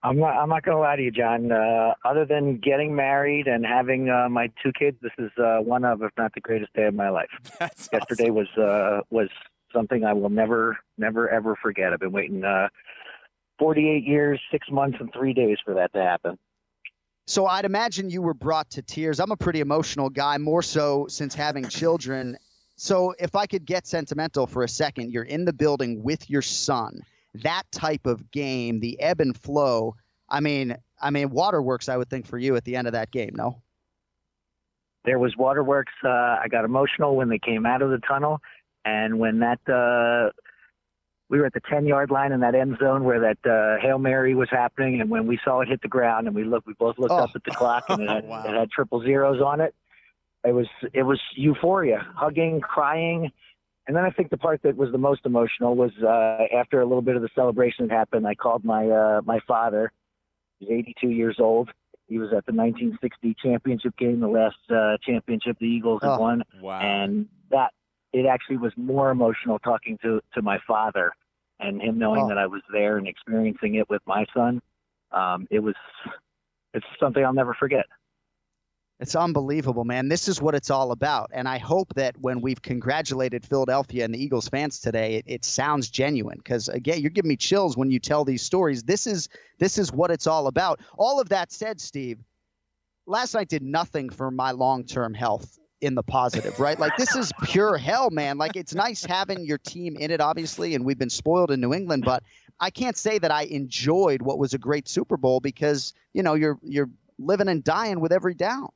I'm not. I'm not going to lie to you, John. Uh, other than getting married and having uh, my two kids, this is uh, one of, if not the greatest day of my life. That's Yesterday awesome. was uh, was something I will never, never, ever forget. I've been waiting uh, forty-eight years, six months, and three days for that to happen. So I'd imagine you were brought to tears. I'm a pretty emotional guy, more so since having children. So if I could get sentimental for a second, you're in the building with your son. That type of game, the ebb and flow. I mean, I mean, waterworks, I would think, for you at the end of that game, no? There was waterworks. Uh, I got emotional when they came out of the tunnel, and when that uh, we were at the ten-yard line in that end zone where that uh, Hail Mary was happening, and when we saw it hit the ground, and we looked, we both looked Oh. up at the clock, and it had, Wow. it had triple zeros on it. It was it was euphoria, hugging, crying. And then I think the part that was the most emotional was uh, after a little bit of the celebration had happened, I called my uh, my father. He's eighty-two years old. He was at the nineteen sixty championship game, the last uh, championship the Eagles had Oh, won. Wow. And that it actually was more emotional talking to, to my father and him knowing Oh. that I was there and experiencing it with my son. Um, it was it's something I'll never forget. It's unbelievable, man. This is what it's all about. And I hope that when we've congratulated Philadelphia and the Eagles fans today, it, it sounds genuine. Because, again, you're giving me chills when you tell these stories. This is this is what it's all about. All of that said, Steve, last night did nothing for my long-term health in the positive, right? Like, this is pure hell, man. Like, it's nice having your team in it, obviously, and we've been spoiled in New England. But I can't say that I enjoyed what was a great Super Bowl because, you know, you're you're living and dying with every down.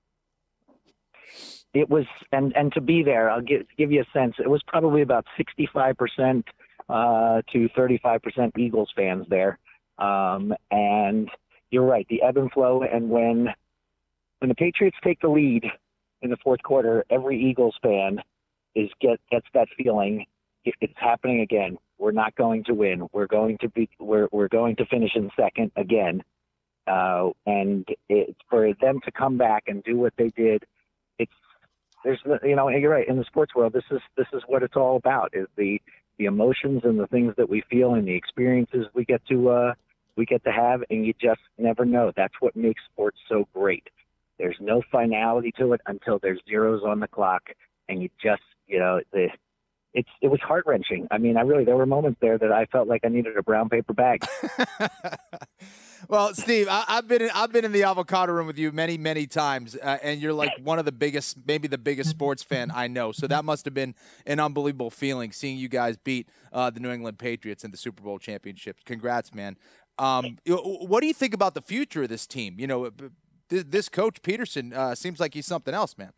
It was, and, and to be there, I'll give, give you a sense, it was probably about sixty-five percent uh, to thirty-five percent Eagles fans there. Um, and you're right, the ebb and flow. And when, when the Patriots take the lead in the fourth quarter, every Eagles fan is get, gets that feeling. It, it's happening again. We're not going to win. We're going to be, we're, we're going to finish in second again. Uh, and it, for them to come back and do what they did, it's, There's, you know, you're right. In the sports world, this is this is what it's all about: is the the emotions and the things that we feel and the experiences we get to uh, we get to have, and you just never know. That's what makes sports so great. There's no finality to it until there's zeros on the clock, and you just, you know, the it's it was heart wrenching. I mean, I really there were moments there that I felt like I needed a brown paper bag. Well, Steve, I, I've been in, I've been in the avocado room with you many, many times, uh, and you're like one of the biggest, maybe the biggest sports fan I know. So that must have been an unbelievable feeling seeing you guys beat uh, the New England Patriots in the Super Bowl championship. Congrats, man. Um, what do you think about the future of this team? You know, this, this coach Peterson uh, seems like he's something else, man.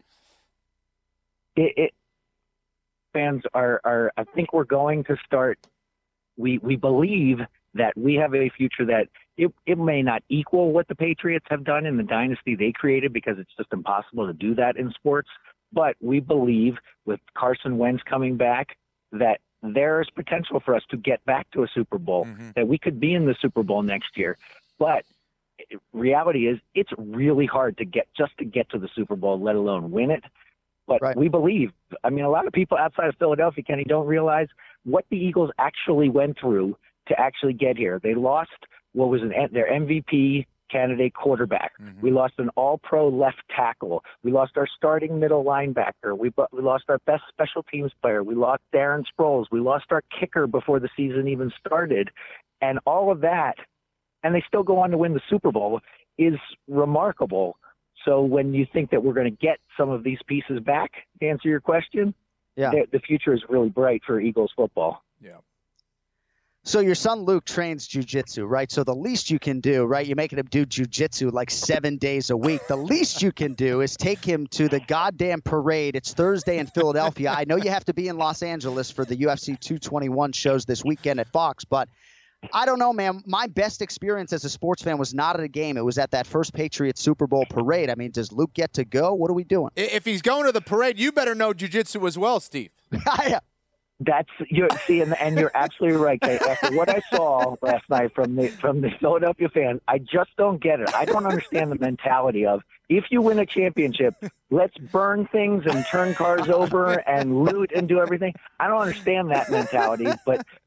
It, it fans are are I think we're going to start. We we believe that we have a future that it, it may not equal what the Patriots have done in the dynasty they created, because it's just impossible to do that in sports. But we believe with Carson Wentz coming back that there's potential for us to get back to a Super Bowl, mm-hmm. that we could be in the Super Bowl next year. But reality is it's really hard to get just to get to the Super Bowl, let alone win it. But right. we believe, I mean, a lot of people outside of Philadelphia, Kenny, don't realize what the Eagles actually went through to actually get here. They lost what was an, their M V P candidate quarterback. Mm-hmm. We lost an all-pro left tackle. We lost our starting middle linebacker. We, we lost our best special teams player. We lost Darren Sproles. We lost our kicker before the season even started. And all of that, and they still go on to win the Super Bowl, is remarkable. So when you think that we're going to get some of these pieces back, to answer your question, yeah. the, the future is really bright for Eagles football. Yeah. So your son Luke trains jiu-jitsu, right? So the least you can do, right? You're making him do jiu-jitsu like seven days a week. The least you can do is take him to the goddamn parade. It's Thursday in Philadelphia. I know you have to be in Los Angeles for the U F C two twenty-one shows this weekend at Fox, but I don't know, man. My best experience as a sports fan was not at a game. It was at that first Patriots Super Bowl parade. I mean, does Luke get to go? What are we doing? If he's going to the parade, you better know jiu-jitsu as well, Steve. Yeah. That's you see, and, and you're absolutely right, Kate. After what I saw last night from the from the Philadelphia fans, I just don't get it. I don't understand the mentality of if you win a championship, let's burn things and turn cars over and loot and do everything. I don't understand that mentality, but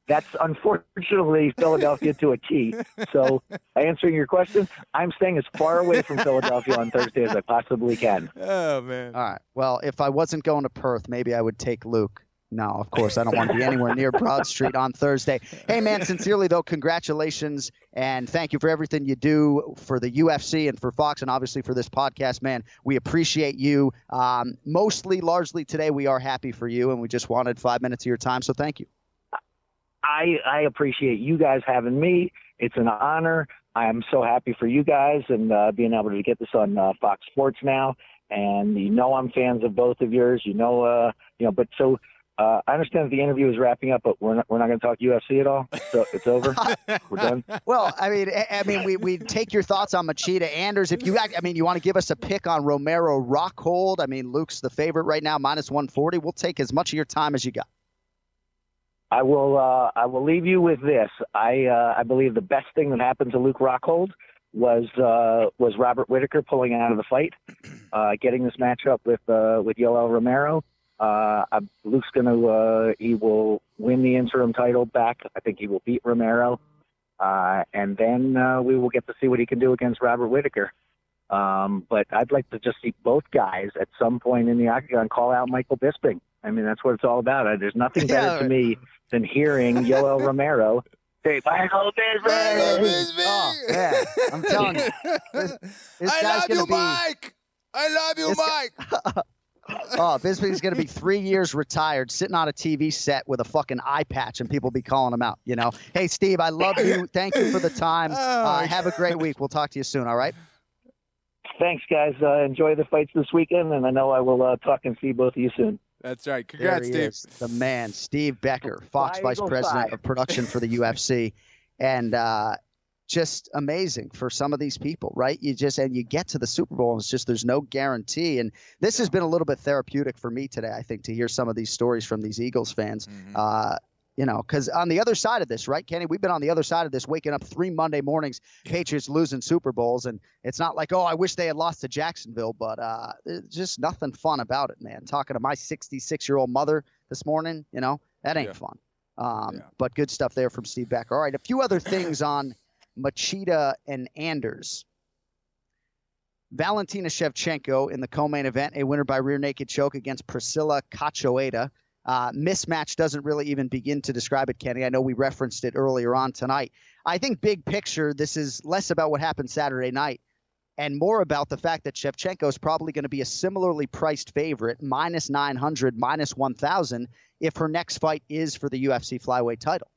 That's unfortunately Philadelphia to a T. So answering your question, I'm staying as far away from Philadelphia on Thursday as I possibly can. Oh, man. All right. Well, if I wasn't going to Perth, maybe I would take Luke. No, of course, I don't want to be anywhere near Broad Street on Thursday. Hey, man, sincerely, though, congratulations, and thank you for everything you do for the U F C and for Fox and obviously for this podcast, man. We appreciate you. Um, mostly, largely today, we are happy for you, and we just wanted five minutes of your time, so thank you. I, I appreciate you guys having me. It's an honor. I am so happy for you guys and uh, being able to get this on uh, Fox Sports now. And you know I'm fans of both of yours. You know, uh, you know, but so – Uh, I understand that the interview is wrapping up, but we're not, we're not going to talk U F C at all. So it's over. We're done. Well, I mean, I, I mean, we we take your thoughts on Machida Anders. If you, I mean, you want to give us a pick on Romero Rockhold. I mean, Luke's the favorite right now, minus one forty. We'll take as much of your time as you got. I will. Uh, I will leave you with this. I uh, I believe the best thing that happened to Luke Rockhold was uh, was Robert Whittaker pulling out of the fight, uh, getting this matchup with uh, with Yoel Romero. Uh, I, Luke's going to, uh, he will win the interim title back. I think he will beat Romero. Uh, and then uh, we will get to see what he can do against Robert Whittaker. Um, but I'd like to just see both guys at some point in the octagon call out Michael Bisping. I mean, that's what it's all about. There's nothing better yeah. to me than hearing Yoel Romero say, Michael Bisping! Oh, yeah. I'm telling you. This, this I guy's love you, be, Mike! I love you, Mike! Oh, Bisping's going to be three years retired, sitting on a T V set with a fucking eye patch, and people be calling him out, you know? Hey, Steve, I love you. Thank you for the time. Uh, have a great week. We'll talk to you soon, all right? Thanks, guys. Uh, enjoy the fights this weekend, and I know I will uh, talk and see both of you soon. That's right. Congrats, Steve. Is, the man, Steve Becker, Fox Vice President of Production for the U F C. And uh, just amazing for some of these people, right? You just and you get to the Super Bowl and it's just there's no guarantee. And this has been a little bit therapeutic for me today, I think, to hear some of these stories from these Eagles fans. Mm-hmm. Uh, you know, because on the other side of this, right, Kenny, we've been on the other side of this, waking up three Monday mornings, Patriots losing Super Bowls, and it's not like, oh, I wish they had lost to Jacksonville, but uh, there's just nothing fun about it, man. Talking to my sixty-six-year-old mother this morning, you know, that ain't yeah. fun. Um, yeah. But good stuff there from Steve Becker. All right, a few other things on Machida and Anders. Valentina Shevchenko in the co-main event, a winner by rear naked choke against Priscilla Cachoeira. Uh, mismatch doesn't really even begin to describe it, Kenny. I know we referenced it earlier on tonight. I think big picture, this is less about what happened Saturday night and more about the fact that Shevchenko is probably going to be a similarly priced favorite, minus nine hundred, minus one thousand, if her next fight is for the U F C flyweight title.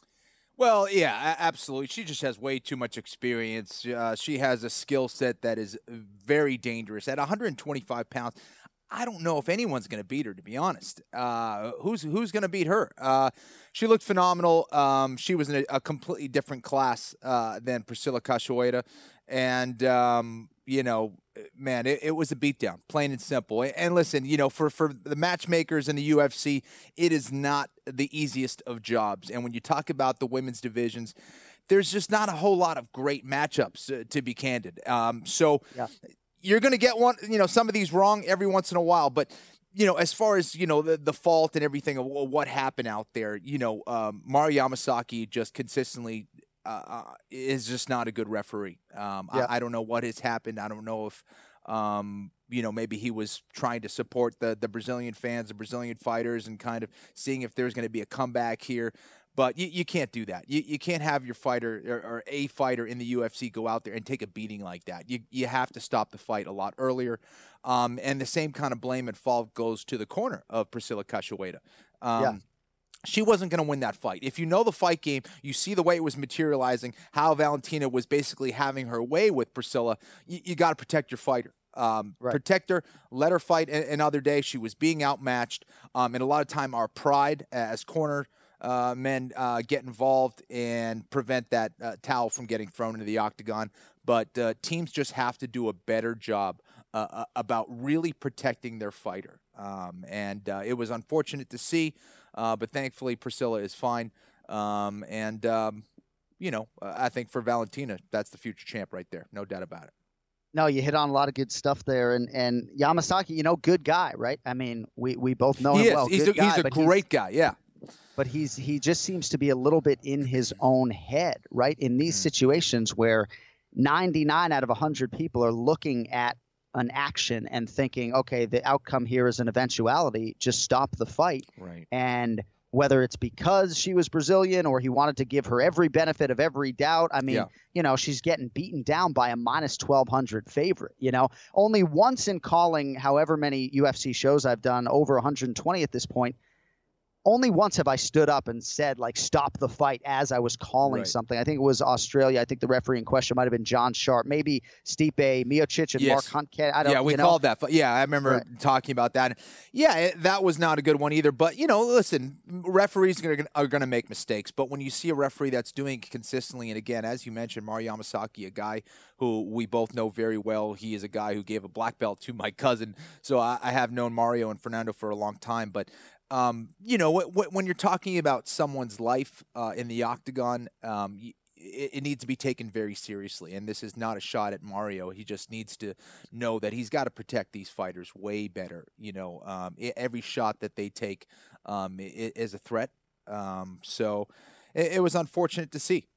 Well, yeah, absolutely. She just has way too much experience. Uh, she has a skill set that is very dangerous. At one hundred twenty-five pounds, I don't know if anyone's going to beat her, to be honest. Uh, who's who's going to beat her? Uh, she looked phenomenal. Um, she was in a, a completely different class uh, than Priscilla Cachoeira. And, um, you know, man, it, it was a beatdown, plain and simple. And listen, you know, for, for the matchmakers in the U F C, it is not the easiest of jobs. And when you talk about the women's divisions, there's just not a whole lot of great matchups, uh, to be candid. Um, so yeah. You're going to get one, you know, some of these wrong every once in a while. But, you know, as far as, you know, the, the fault and everything of what happened out there, you know, um, Maru Yamasaki just consistently uh, is just not a good referee. Um, yeah. I, I don't know what has happened. I don't know if, um, you know, maybe he was trying to support the, the Brazilian fans, the Brazilian fighters, and kind of seeing if there's going to be a comeback here. But you, you can't do that. You you can't have your fighter or, or a fighter in the U F C go out there and take a beating like that. You you have to stop the fight a lot earlier. Um, and the same kind of blame and fault goes to the corner of Priscilla Cachoeira. Um, yeah. She wasn't going to win that fight. If you know the fight game, you see the way it was materializing, how Valentina was basically having her way with Priscilla, you, you got to protect your fighter. Um, right. Protect her, let her fight another day. She was being outmatched. Um, and a lot of time our pride as corner Uh, men uh, get involved and prevent that uh, towel from getting thrown into the octagon. But uh, teams just have to do a better job uh, uh, about really protecting their fighter. Um, and uh, it was unfortunate to see, uh, but thankfully Priscilla is fine. Um, and, um, you know, uh, I think for Valentina, that's the future champ right there. No doubt about it. No, you hit on a lot of good stuff there. And, and Yamasaki, you know, good guy, right? I mean, we, we both know he him is. well. He's good a, guy, he's a great he's, guy, yeah. but he's he just seems to be a little bit in his own head, right? In these mm. situations where ninety-nine out of one hundred people are looking at an action and thinking, okay, the outcome here is an eventuality, just stop the fight. Right. And whether it's because she was Brazilian or he wanted to give her every benefit of every doubt. I mean, yeah. you know, she's getting beaten down by a minus twelve hundred favorite, you know. Only once in calling however many U F C shows I've done, over one hundred twenty at this point, only once have I stood up and said, like, stop the fight as I was calling right. something. I think it was Australia. I think the referee in question might have been John Sharp, maybe Stipe Miocic and yes. Mark Hunt. I don't, yeah, we you called know. that. Yeah, I remember right. talking about that. Yeah, it, that was not a good one either. But, you know, listen, referees are, are going to make mistakes. But when you see a referee that's doing it consistently, and again, as you mentioned, Mario Yamasaki, a guy who we both know very well. He is a guy who gave a black belt to my cousin. So I, I have known Mario and Fernando for a long time. But Um, you know, w- w- when you're talking about someone's life uh, in the octagon, um, y- it, it needs to be taken very seriously. And this is not a shot at Mario. He just needs to know that he's got to protect these fighters way better. You know, um, I- every shot that they take um, I- is a threat. Um, so it-, it was unfortunate to see.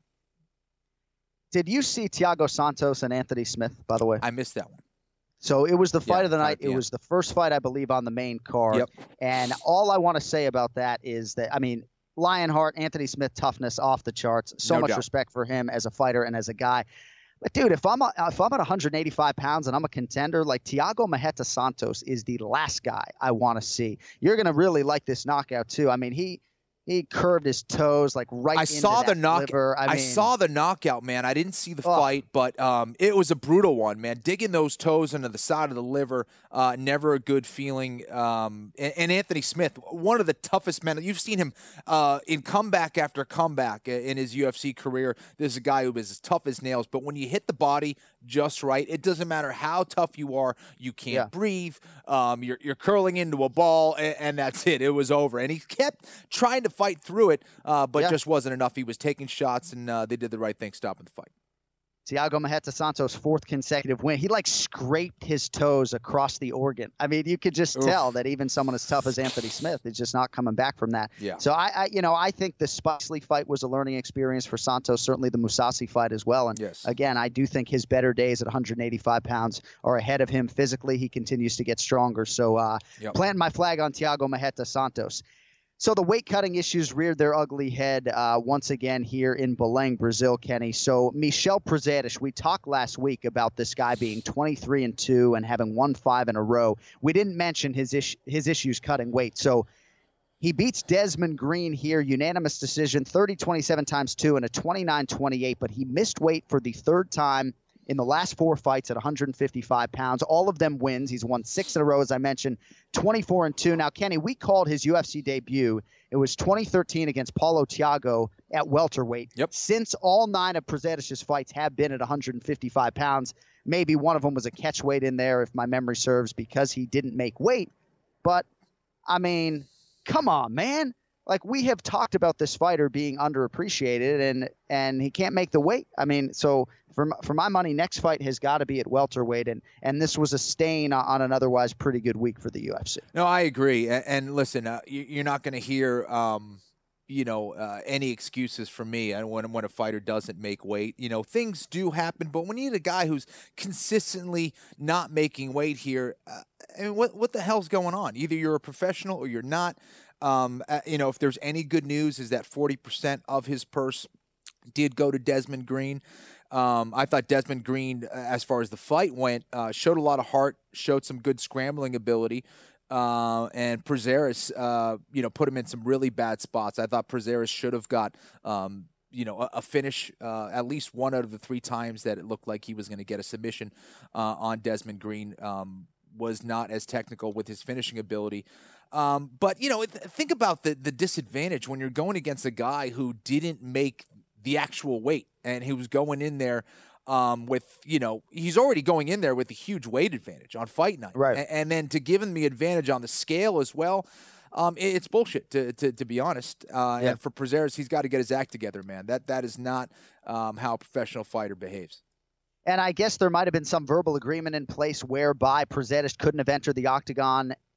Did you see Thiago Santos and Anthony Smith, by the way? I missed that one. So it was the fight yeah, of the night. yeah. It was the first fight, I believe, on the main card. Yep. And all I want to say about that is that, I mean, Lionheart, Anthony Smith, toughness off the charts. So no much doubt. respect for him as a fighter and as a guy. But, dude, if I'm a, if I'm at one hundred eighty-five pounds and I'm a contender, like Thiago Marreta Santos is the last guy I want to see. You're going to really like this knockout, too. I mean, he he curved his toes like right I into saw that the knock. liver. I, I mean, saw the knockout, man. I didn't see the oh. fight, but um, it was a brutal one, man. Digging those toes into the side of the liver, uh, never a good feeling. Um, and, and Anthony Smith, one of the toughest men. You've seen him uh, in comeback after comeback in his U F C career. This is a guy who is as tough as nails, but when you hit the body just right, it doesn't matter how tough you are. You can't yeah. breathe. Um, you're, you're curling into a ball, and, and that's it. It was over. And he kept trying to fight through it. Uh, but yeah. just wasn't enough. He was taking shots, and uh, they did the right thing, stopping the fight. Thiago Marreta Santos' fourth consecutive win. He, like, scraped his toes across the organ. I mean, you could just Oof. tell that even someone as tough as Anthony Smith is just not coming back from that. Yeah. So, I, I, you know, I think the Spicely fight was a learning experience for Santos, certainly the Mousasi fight as well. And, yes. again, I do think his better days at one hundred eighty-five pounds are ahead of him physically. He continues to get stronger. So, uh, yep. planting my flag on Thiago Marreta Santos. So the weight cutting issues reared their ugly head uh, once again here in Belém, Brazil, Kenny. So Michel Prazeres, we talked last week about this guy being twenty-three and two and having won five in a row. We didn't mention his is- his issues cutting weight. So he beats Desmond Green here, unanimous decision, thirty twenty-seven times two and a twenty-nine twenty-eight. But he missed weight for the third time in the last four fights at one hundred fifty-five pounds. All of them wins. He's won six in a row, as I mentioned, twenty-four and two. Now, Kenny, we called his U F C debut. It was twenty thirteen against Paulo Thiago at welterweight. Yep. Since all nine of Prazeres' fights have been at one hundred fifty-five pounds, maybe one of them was a catch weight in there, if my memory serves, because he didn't make weight. But, I mean, come on, man. Like, we have talked about this fighter being underappreciated, and and he can't make the weight. I mean, so for for my money, next fight has got to be at welterweight, and and this was a stain on an otherwise pretty good week for the U F C. No, I agree. And, and listen, uh, you, you're not going to hear, um, you know, uh, any excuses from me when when a fighter doesn't make weight. You know, things do happen, but when you need a guy who's consistently not making weight here, uh, I mean, what what the hell's going on? Either you're a professional or you're not. Um, uh, you know, if there's any good news, is that forty percent of his purse did go to Desmond Green. Um, I thought Desmond Green, uh, as far as the fight went, uh, showed a lot of heart, showed some good scrambling ability. Uh, and Prazeres, uh, you know, put him in some really bad spots. I thought Prazeres should have got, um, you know, a, a finish uh, at least one out of the three times that it looked like he was going to get a submission uh, on Desmond Green. Um, was not as technical with his finishing ability. Um, but, you know, think about the, the disadvantage when you're going against a guy who didn't make the actual weight, and he was going in there um, with, you know, he's already going in there with a huge weight advantage on fight night. Right. And, and then to give him the advantage on the scale as well, um, it, it's bullshit, to, to, to be honest. Uh, yeah. And for Prazeres, he's got to get his act together, man. That That is not um, how a professional fighter behaves. And I guess there might have been some verbal agreement in place whereby Prazeres couldn't have entered the octagon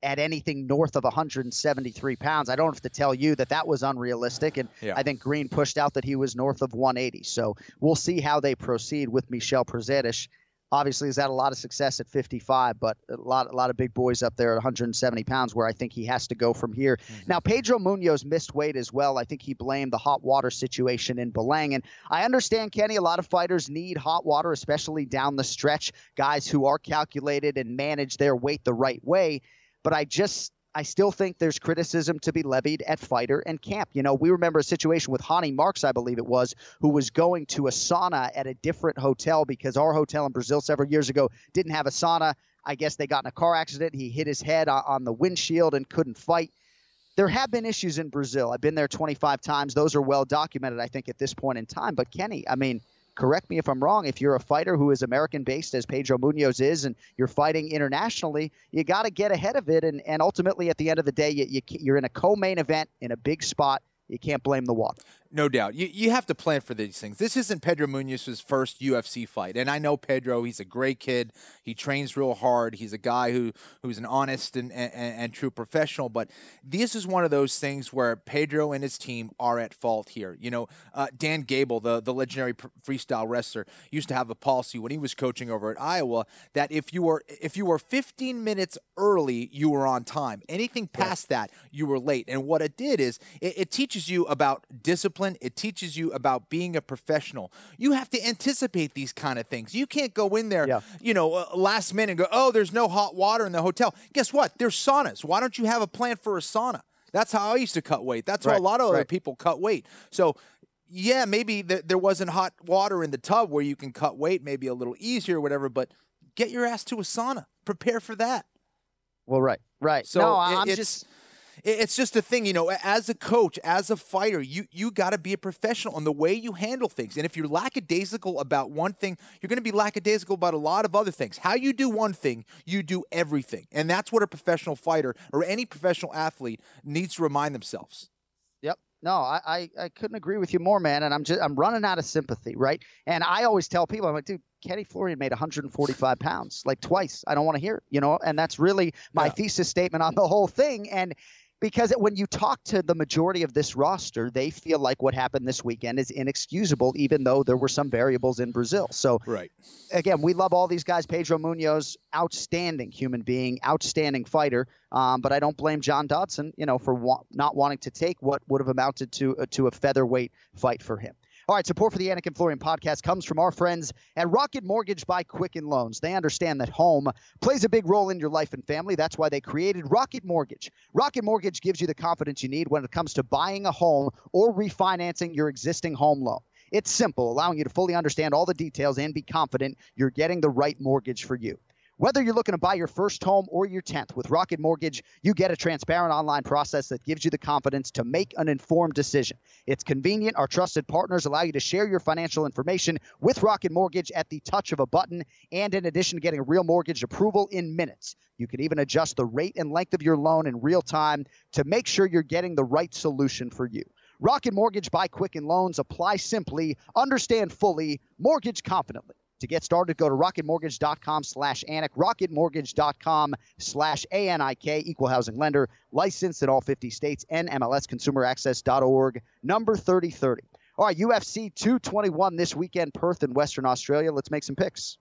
at anything north of one hundred seventy-three pounds. I don't have to tell you that that was unrealistic, and Yeah. I think Green pushed out that he was north of one eighty. So we'll see how they proceed with Michel Prazeres. Obviously, he's had a lot of success at fifty-five, but a lot, a lot of big boys up there at one hundred seventy pounds where I think he has to go from here. Mm-hmm. Now, Pedro Munoz missed weight as well. I think he blamed the hot water situation in Belang. And I understand, Kenny, a lot of fighters need hot water, especially down the stretch, guys who are calculated and manage their weight the right way. But I just I still think there's criticism to be levied at fighter and camp. You know, we remember a situation with Hani Marks, I believe it was, who was going to a sauna at a different hotel because our hotel in Brazil several years ago didn't have a sauna. I guess they got in a car accident. He hit his head on the windshield and couldn't fight. There have been issues in Brazil. I've been there twenty-five times. Those are well documented, I think, at this point in time. But, Kenny, I mean, correct me if I'm wrong. If you're a fighter who is American-based, as Pedro Munoz is, and you're fighting internationally, you got to get ahead of it. And, and ultimately, at the end of the day, you, you, you're in a co-main event in a big spot. You can't blame the water. No doubt. You you have to plan for these things. This isn't Pedro Munoz's first U F C fight. And I know Pedro, he's a great kid. He trains real hard. He's a guy who who's an honest and, and, and true professional. But this is one of those things where Pedro and his team are at fault here. You know, uh, Dan Gable, the, the legendary freestyle wrestler, used to have a policy when he was coaching over at Iowa that if you were if you were fifteen minutes early, you were on time. Anything past that, you were late. And what it did is it, it teaches you about discipline. It teaches you about being a professional. You have to anticipate these kind of things. You can't go in there, yeah. you know, uh, last minute and go, oh, there's no hot water in the hotel. Guess what? There's saunas. Why don't you have a plan for a sauna? That's how I used to cut weight. That's right. how a lot of other right. people cut weight. So, yeah, maybe th- there wasn't hot water in the tub where you can cut weight maybe a little easier or whatever, but get your ass to a sauna. Prepare for that. Well, right, right. So no, it, I'm it's, just... It's just a thing, you know, as a coach, as a fighter, you you got to be a professional in the way you handle things. And if you're lackadaisical about one thing, you're going to be lackadaisical about a lot of other things. How you do one thing, you do everything. And that's what a professional fighter or any professional athlete needs to remind themselves. Yep. No, I, I, I couldn't agree with you more, man. And I'm just I'm running out of sympathy, right? And I always tell people, I'm like, dude, Kenny Florian made one hundred forty-five pounds, like twice. I don't want to hear it, you know? And that's really my yeah. thesis statement on the whole thing. And because when you talk to the majority of this roster, they feel like what happened this weekend is inexcusable, even though there were some variables in Brazil. So, right. again, we love all these guys. Pedro Munoz, outstanding human being, outstanding fighter. Um, but I don't blame John Dodson, you know, for wa- not wanting to take what would have amounted to uh, to a featherweight fight for him. All right, support for the Anik and Florian podcast comes from our friends at Rocket Mortgage by Quicken Loans. They understand that home plays a big role in your life and family. That's why they created Rocket Mortgage. Rocket Mortgage gives you the confidence you need when it comes to buying a home or refinancing your existing home loan. It's simple, allowing you to fully understand all the details and be confident you're getting the right mortgage for you. Whether you're looking to buy your first home or your tenth, with Rocket Mortgage, you get a transparent online process that gives you the confidence to make an informed decision. It's convenient. Our trusted partners allow you to share your financial information with Rocket Mortgage at the touch of a button. And in addition to getting a real mortgage approval in minutes, you can even adjust the rate and length of your loan in real time to make sure you're getting the right solution for you. Rocket Mortgage by Quicken Loans. Apply simply, understand fully, mortgage confidently. To get started, go to rocketmortgage.com slash Anik, rocketmortgage.com slash A N I K, equal housing lender, licensed in all fifty states, and M L S consumer access dot org, number thirty thirty. All right, U F C two twenty-one this weekend, Perth in Western Australia. Let's make some picks.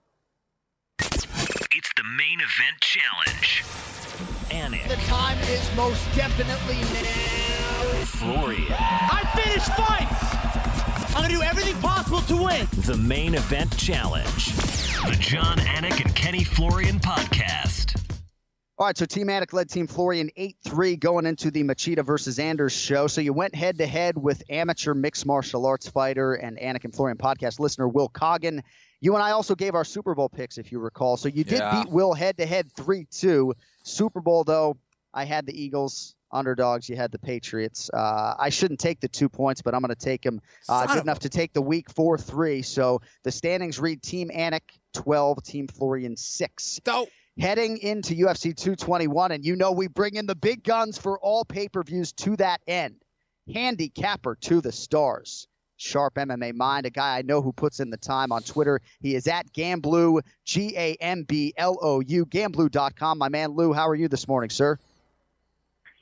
It's the main event challenge. Anik. The time is most definitely now. Florian. I finish fights! I'm going to do everything possible to win. The main event challenge. The John Anik and Kenny Florian podcast. All right, so Team Anik led Team Florian eight three going into the Machida versus Anders show. So you went head-to-head with amateur mixed martial arts fighter and Anik and Florian podcast listener Will Coggin. You and I also gave our Super Bowl picks, if you recall. So you did yeah. beat Will head-to-head three two. Super Bowl, though, I had the Eagles. Underdogs, you had the Patriots. Uh, I shouldn't take the two points, but I'm going to take them. Uh, good enough to take the week four three. So the standings read Team Anik twelve, Team Florian six. So heading into U F C two twenty-one, and you know we bring in the big guns for all pay-per-views to that end. Handicapper to the stars. Sharp M M A mind, a guy I know who puts in the time on Twitter. He is at Gamblou, G A M B L O U, gamblou dot com. My man Lou, how are you this morning, sir?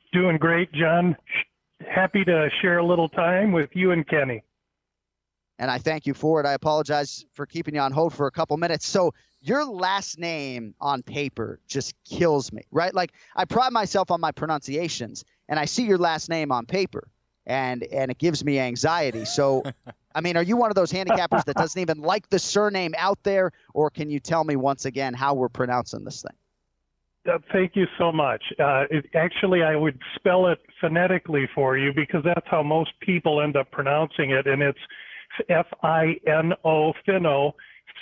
Doing great, John. Happy to share a little time with you and Kenny. And I thank you for it. I apologize for keeping you on hold for a couple minutes. So your last name on paper just kills me, right? Like, I pride myself on my pronunciations, and I see your last name on paper, and and it gives me anxiety. So, I mean, are you one of those handicappers that doesn't even like the surname out there, or can you tell me once again how we're pronouncing this thing? Uh, thank you so much. Uh, it, actually, I would spell it phonetically for you because that's how most people end up pronouncing it, and it's F I N O, Finno,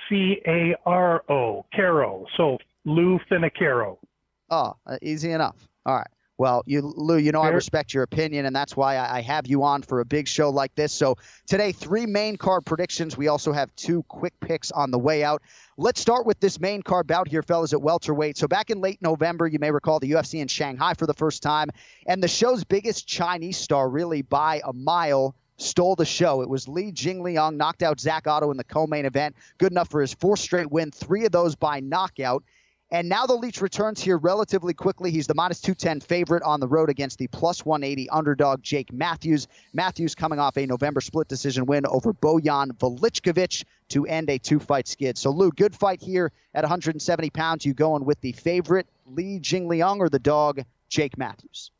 C A R O, Caro. So Lou Finocchiaro. Oh, uh, easy enough. All right. Well, you, Lou, you know I respect your opinion, and that's why I, I have you on for a big show like this. So today, three main card predictions. We also have two quick picks on the way out. Let's start with this main card bout here, fellas, at welterweight. So back in late November, you may recall the U F C in Shanghai for the first time, and the show's biggest Chinese star, really by a mile, stole the show. It was Li Jingliang, knocked out Zach Otto in the co-main event. Good enough for his fourth straight win, three of those by knockout. And now the Leech returns here relatively quickly. He's the minus two ten favorite on the road against the plus one eighty underdog Jake Matthews. Matthews coming off a November split decision win over Bojan Velichkovic to end a two-fight skid. So, Lou, good fight here at one hundred seventy pounds. You going with the favorite Li Jingliang or the dog Jake Matthews?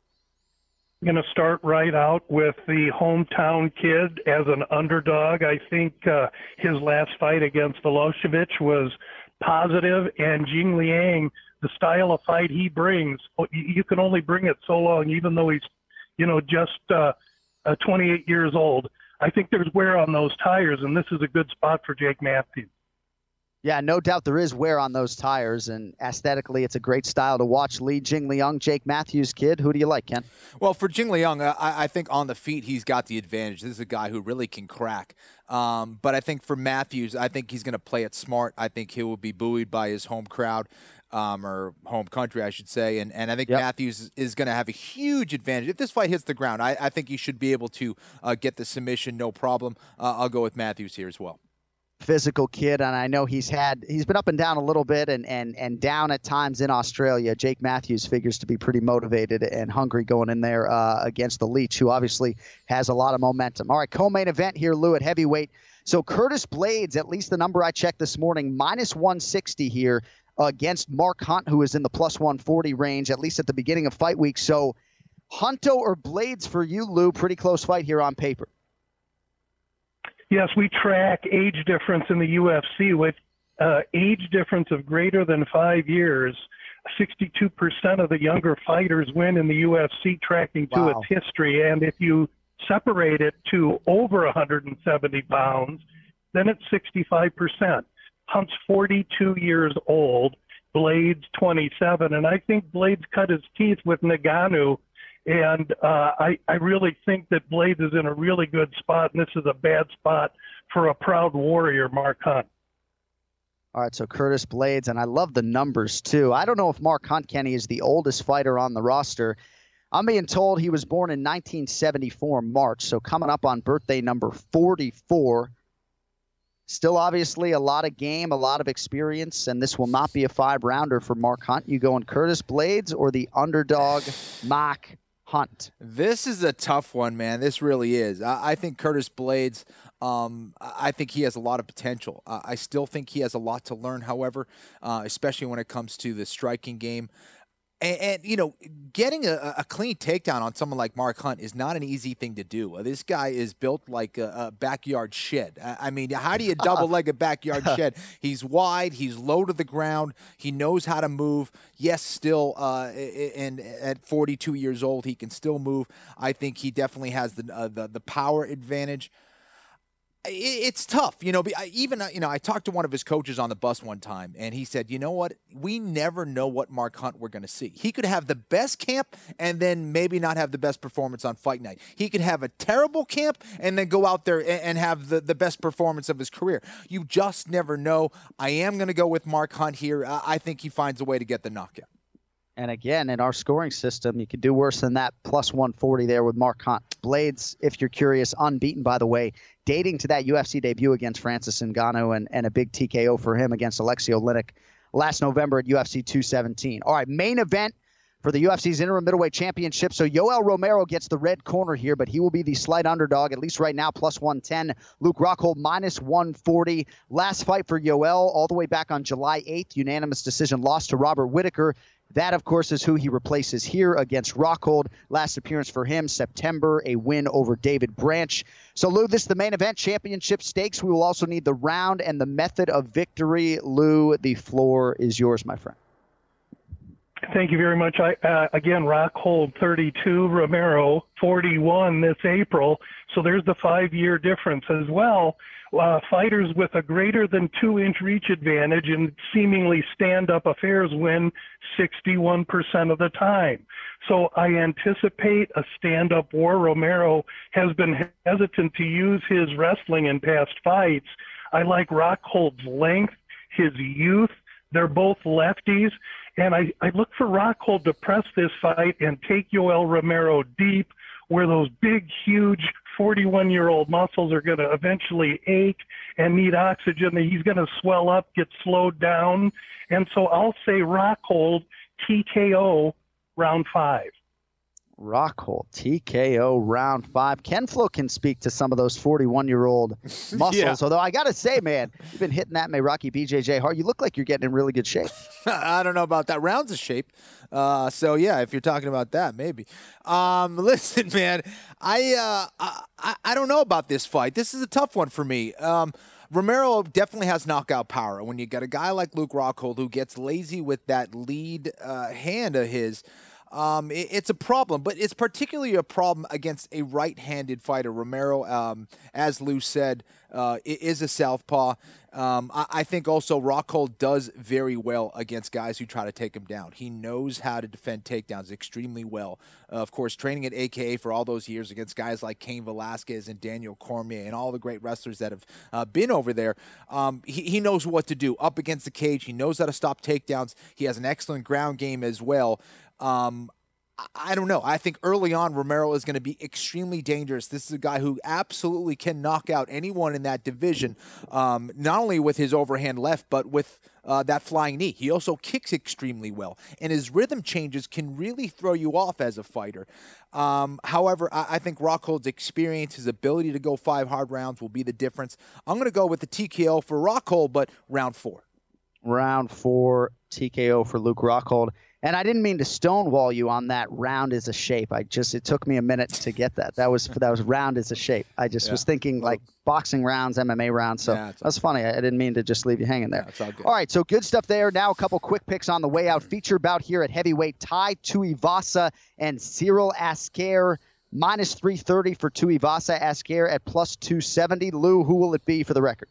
I'm going to start right out with the hometown kid as an underdog. I think uh, his last fight against Velichkovic was positive, and Jingliang, the style of fight he brings, you can only bring it so long, even though he's, you know, just uh, uh, twenty-eight years old. I think there's wear on those tires, and this is a good spot for Jake Matthews. Yeah, no doubt there is wear on those tires, and aesthetically it's a great style to watch. Li Jingliang, Jake Matthews, kid. Who do you like, Ken? Well, for Jingliang, I, I think on the feet he's got the advantage. This is a guy who really can crack. Um, but I think for Matthews, I think he's going to play it smart. I think he will be buoyed by his home crowd, um, or home country, I should say. And, and I think yep. Matthews is going to have a huge advantage. If this fight hits the ground, I, I think he should be able to uh, get the submission, no problem. Uh, I'll go with Matthews here as well. Physical kid, and I know he's had he's been up and down a little bit and and and down at times in Australia. Jake Matthews figures to be pretty motivated and hungry going in there uh, against the Leech, who obviously has a lot of momentum. All right, co-main event here, Lou, at heavyweight. So Curtis Blades, at least the number I checked this morning, minus one sixty here uh, against Mark Hunt, who is in the plus one forty range, at least at the beginning of fight week. So Hunto or Blades for you, Lou? Pretty close fight here on paper. Yes, we track age difference in the U F C with uh, age difference of greater than five years. sixty-two percent of the younger fighters win in the U F C, tracking to wow. its history. And if you separate it to over one hundred seventy pounds, then it's sixty-five percent. Hunt's forty-two years old, Blades twenty-seven. And I think Blades cut his teeth with Ngannou. And uh, I, I really think that Blades is in a really good spot, and this is a bad spot for a proud warrior, Mark Hunt. All right, so Curtis Blades, and I love the numbers, too. I don't know if Mark Hunt, Kenny, is the oldest fighter on the roster. I'm being told he was born in nineteen seventy-four, March, so coming up on birthday number forty-four. Still, obviously, a lot of game, a lot of experience, and this will not be a five-rounder for Mark Hunt. You going Curtis Blades or the underdog Mark Hunt? This is a tough one, man. This really is. I, I think Curtis Blades, um, I think he has a lot of potential. Uh, I still think he has a lot to learn, however, uh, especially when it comes to the striking game. And, and, you know, getting a, a clean takedown on someone like Mark Hunt is not an easy thing to do. This guy is built like a, a backyard shed. I mean, how do you double-leg a backyard shed? He's wide. He's low to the ground. He knows how to move. Yes, still, uh, and at forty-two years old, he can still move. I think he definitely has the uh, the, the power advantage. It's tough, you know, even, you know, I talked to one of his coaches on the bus one time, and he said, you know what, we never know what Mark Hunt we're going to see. He could have the best camp and then maybe not have the best performance on fight night. He could have a terrible camp and then go out there and have the, the best performance of his career. You just never know. I am going to go with Mark Hunt here. I think he finds a way to get the knockout. And again, in our scoring system, you could do worse than that plus one forty there with Mark Hunt. Blades, if you're curious, unbeaten, by the way, dating to that U F C debut against Francis Ngannou and, and a big T K O for him against Alexei Oleinik last November at U F C two seventeen. All right, main event, for the U F C's interim middleweight championship. So Yoel Romero gets the red corner here, but he will be the slight underdog, at least right now, plus one ten. Luke Rockhold, minus one forty. Last fight for Yoel, all the way back on July eighth, unanimous decision loss to Robert Whitaker. That, of course, is who he replaces here against Rockhold. Last appearance for him, September, a win over David Branch. So, Lou, this is the main event, championship stakes. We will also need the round and the method of victory. Lou, the floor is yours, my friend. Thank you very much. I, uh, again, Rockhold thirty-two, Romero forty-one this April. So there's the five-year difference as well. Uh, fighters with a greater than two-inch reach advantage and seemingly stand-up affairs win sixty-one percent of the time. So I anticipate a stand-up war. Romero has been hesitant to use his wrestling in past fights. I like Rockhold's length, his youth. They're both lefties. And I, I look for Rockhold to press this fight and take Yoel Romero deep, where those big, huge forty-one-year-old muscles are going to eventually ache and need oxygen. He's going to swell up, get slowed down. And so I'll say Rockhold, T K O, round five. Rockhold, T K O, round five. Ken Flo can speak to some of those forty-one-year-old muscles. Yeah. Although I got to say, man, you've been hitting that Rocky B J J hard. You look like you're getting in really good shape. I don't know about that. Rounds of shape. Uh, so, yeah, if you're talking about that, maybe. Um, listen, man, I, uh, I I don't know about this fight. This is a tough one for me. Um, Romero definitely has knockout power. When you got a guy like Luke Rockhold who gets lazy with that lead uh, hand of his, Um, it, it's a problem, but it's particularly a problem against a right-handed fighter. Romero, um, as Lou said, uh, is a southpaw. Um, I, I think also Rockhold does very well against guys who try to take him down. He knows how to defend takedowns extremely well. Uh, of course, training at A K A for all those years against guys like Cain Velasquez and Daniel Cormier and all the great wrestlers that have uh, been over there. Um, he, he knows what to do up against the cage. He knows how to stop takedowns. He has an excellent ground game as well. Um, I don't know. I think early on, Romero is going to be extremely dangerous. This is a guy who absolutely can knock out anyone in that division, um, not only with his overhand left, but with uh, that flying knee. He also kicks extremely well, and his rhythm changes can really throw you off as a fighter. Um, however, I, I think Rockhold's experience, his ability to go five hard rounds will be the difference. I'm going to go with the T K O for Rockhold, but round four. Round four, T K O for Luke Rockhold. And I didn't mean to stonewall you on that round is a shape. I just, it took me a minute to get that. That was, that was round is a shape. I just yeah. was thinking like boxing rounds, M M A rounds. So yeah, that's funny. I didn't mean to just leave you hanging there. Yeah, all, all right. So good stuff there. Now a couple quick picks on the way out. Feature bout here at heavyweight, Tai Tuivasa and Cyril Asker. Minus three thirty for Tuivasa, Asker at plus two seventy. Lou, who will it be for the record?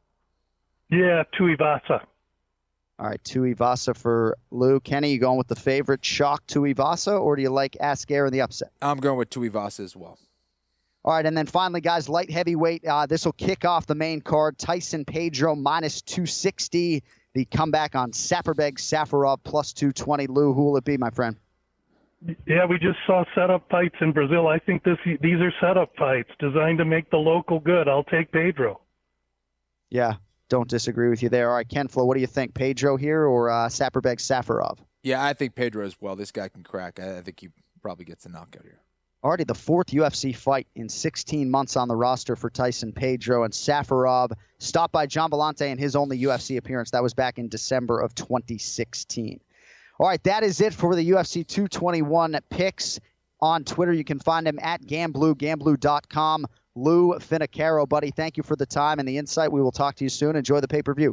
Yeah, Tuivasa. All right, Tuivasa for Lou. Kenny, you going with the favorite chalk Tuivasa, or do you like Asker in the upset? I'm going with Tuivasa as well. All right, and then finally, guys, light heavyweight. Uh, this will kick off the main card. Tyson Pedro minus two sixty. The comeback on Saperbeg Safarov plus two twenty. Lou, who will it be, my friend? Yeah, we just saw setup fights in Brazil. I think this these are setup fights designed to make the local good. I'll take Pedro. Yeah. Don't disagree with you there. All right, Ken Flo, what do you think? Pedro here or uh, Saperbeg Safarov? Yeah, I think Pedro as well. This guy can crack. I, I think he probably gets a knockout here. Already the fourth U F C fight in sixteen months on the roster for Tyson Pedro, and Safarov stopped by John Vellante in his only U F C appearance. That was back in December of twenty sixteen. All right, that is it for the U F C two twenty-one picks. On Twitter, you can find him at Gamblu, gamblu dot com. Lou Finicaro, buddy, thank you for the time and the insight. We will talk to you soon. Enjoy the pay-per-view.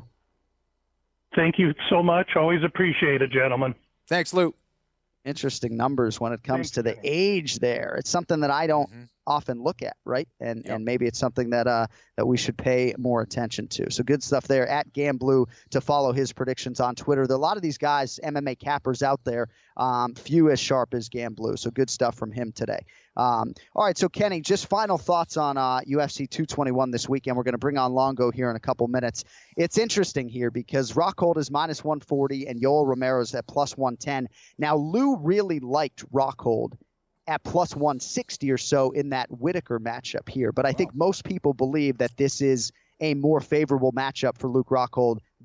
Thank you so much. Always appreciate it, gentlemen. Thanks, Lou. Interesting numbers when it comes Thanks, to the Kenny. age there. It's something that I don't mm-hmm. often look at, right? And yep. and maybe it's something that uh that we should pay more attention to. So good stuff there at Gamblu to follow his predictions on Twitter. There are a lot of these guys, M M A cappers out there, um, few as sharp as Gamblu. So good stuff from him today. Um, all right, so Kenny, just final thoughts on uh, U F C two twenty-one this weekend. We're going to bring on Longo here in a couple minutes. It's interesting here because Rockhold is minus one forty and Yoel Romero is at plus one ten. Now, Lou really liked Rockhold at plus one sixty or so in that Whitaker matchup here, but I think most people believe that this is a more favorable matchup for Luke Rockhold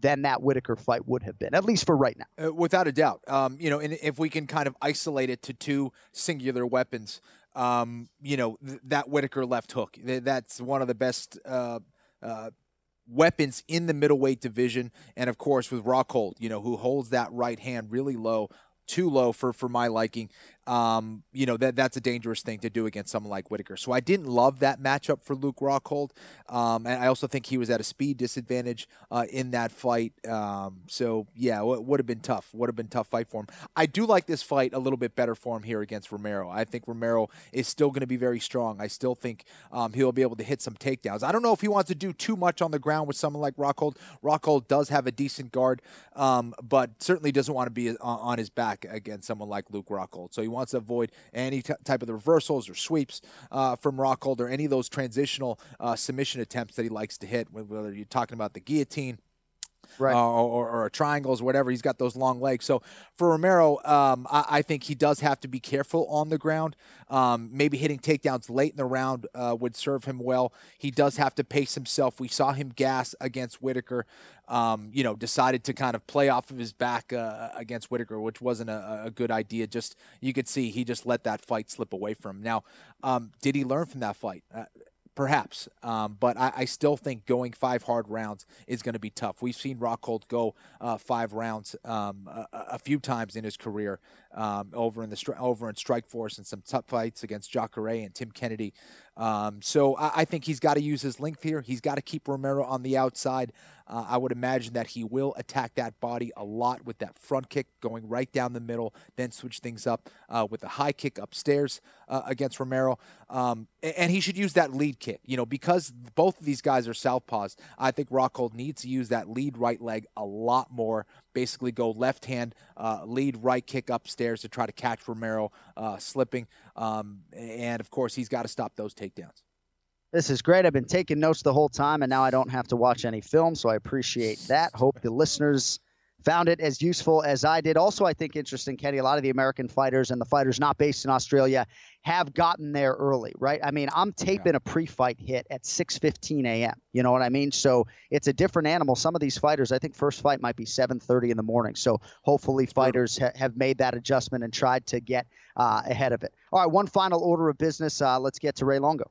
than that Whitaker fight would have been, at least for right now. Uh, without a doubt. Um, you know, and if we can kind of isolate it to two singular weapons, um, you know, th- that Whitaker left hook, th- that's one of the best uh, uh, weapons in the middleweight division. And, of course, with Rockhold, you know, who holds that right hand really low, too low for, for my liking. Um, you know, that that's a dangerous thing to do against someone like Whitaker. So I didn't love that matchup for Luke Rockhold. Um, and I also think he was at a speed disadvantage uh, in that fight. Um, so, yeah, it would have been tough. Would have been a tough fight for him. I do like this fight a little bit better for him here against Romero. I think Romero is still going to be very strong. I still think um, he'll be able to hit some takedowns. I don't know if he wants to do too much on the ground with someone like Rockhold. Rockhold does have a decent guard, um, but certainly doesn't want to be on, on his back against someone like Luke Rockhold. So he wants to avoid any t- type of the reversals or sweeps uh, from Rockhold or any of those transitional uh, submission attempts that he likes to hit, whether you're talking about the guillotine, right, uh, or, or, or triangles, whatever. He's got those long legs. So for Romero, um, I, I think he does have to be careful on the ground. Um, maybe hitting takedowns late in the round uh, would serve him well. He does have to pace himself. We saw him gas against Whitaker. Um, you know, decided to kind of play off of his back uh, against Whitaker, which wasn't a, a good idea. Just you could see he just let that fight slip away from him. Now, um, did he learn from that fight? Uh, Perhaps, um, but I, I still think going five hard rounds is going to be tough. We've seen Rockhold go uh, five rounds um, a, a few times in his career um, over in the stri- over in Strikeforce and some tough fights against Jacare and Tim Kennedy. Um, so I, I think he's got to use his length here. He's got to keep Romero on the outside. Uh, I would imagine that he will attack that body a lot with that front kick going right down the middle, then switch things up uh, with a high kick upstairs uh, against Romero. Um, and, and he should use that lead kick. You know, because both of these guys are southpaws, I think Rockhold needs to use that lead right leg a lot more. Basically go left hand, uh, lead right kick upstairs to try to catch Romero uh, slipping. Um, and, of course, he's got to stop those takedowns. This is great. I've been taking notes the whole time, and now I don't have to watch any film, so I appreciate that. Hope the listeners found it as useful as I did. Also, I think interesting, Kenny, a lot of the American fighters and the fighters not based in Australia have gotten there early, right? I mean, I'm taping a pre-fight hit at six fifteen a.m. You know what I mean? So it's a different animal. Some of these fighters, I think first fight might be seven thirty in the morning. So hopefully fighters ha- have made that adjustment and tried to get uh, ahead of it. All right, one final order of business. Uh, let's get to Ray Longo.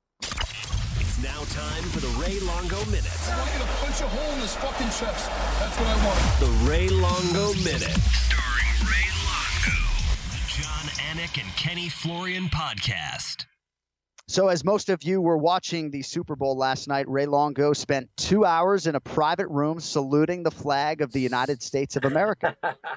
It's now time for the Ray Longo Minute. I want you to punch a hole in his fucking chest. That's what I want. The Ray Longo Minute. Starring Ray Longo. The John Anik and Kenny Florian podcast. So as most of you were watching the Super Bowl last night, Ray Longo spent two hours in a private room saluting the flag of the United States of America.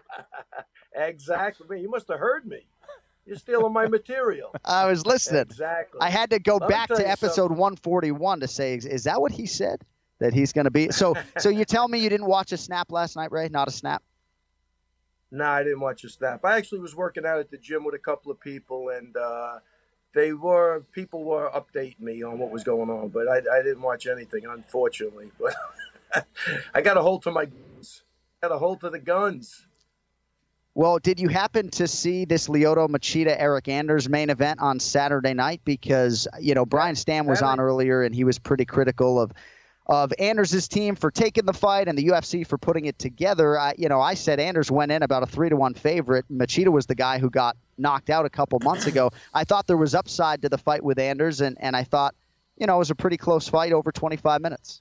Exactly. You must have heard me. You're stealing my material. I was listening. Exactly. I had to go Let me back tell to you episode something. one forty-one to say, is, is that what he said? That he's going to be? So so you tell me you didn't watch a snap last night, Ray? Not a snap? No, I didn't watch a snap. I actually was working out at the gym with a couple of people, and uh, they were people were updating me on what was going on, but I, I didn't watch anything, unfortunately. But I got a hold to my guns. Got a hold to the guns. Well, did you happen to see this Lyoto Machida Eric Anders main event on Saturday night? Because, you know, Brian Stam was on earlier and he was pretty critical of of Anders' team for taking the fight and the U F C for putting it together. I, you know, I said Anders went in about a three to one favorite. Machida was the guy who got knocked out a couple months ago. I thought there was upside to the fight with Anders, and, and I thought, you know, it was a pretty close fight over twenty-five minutes.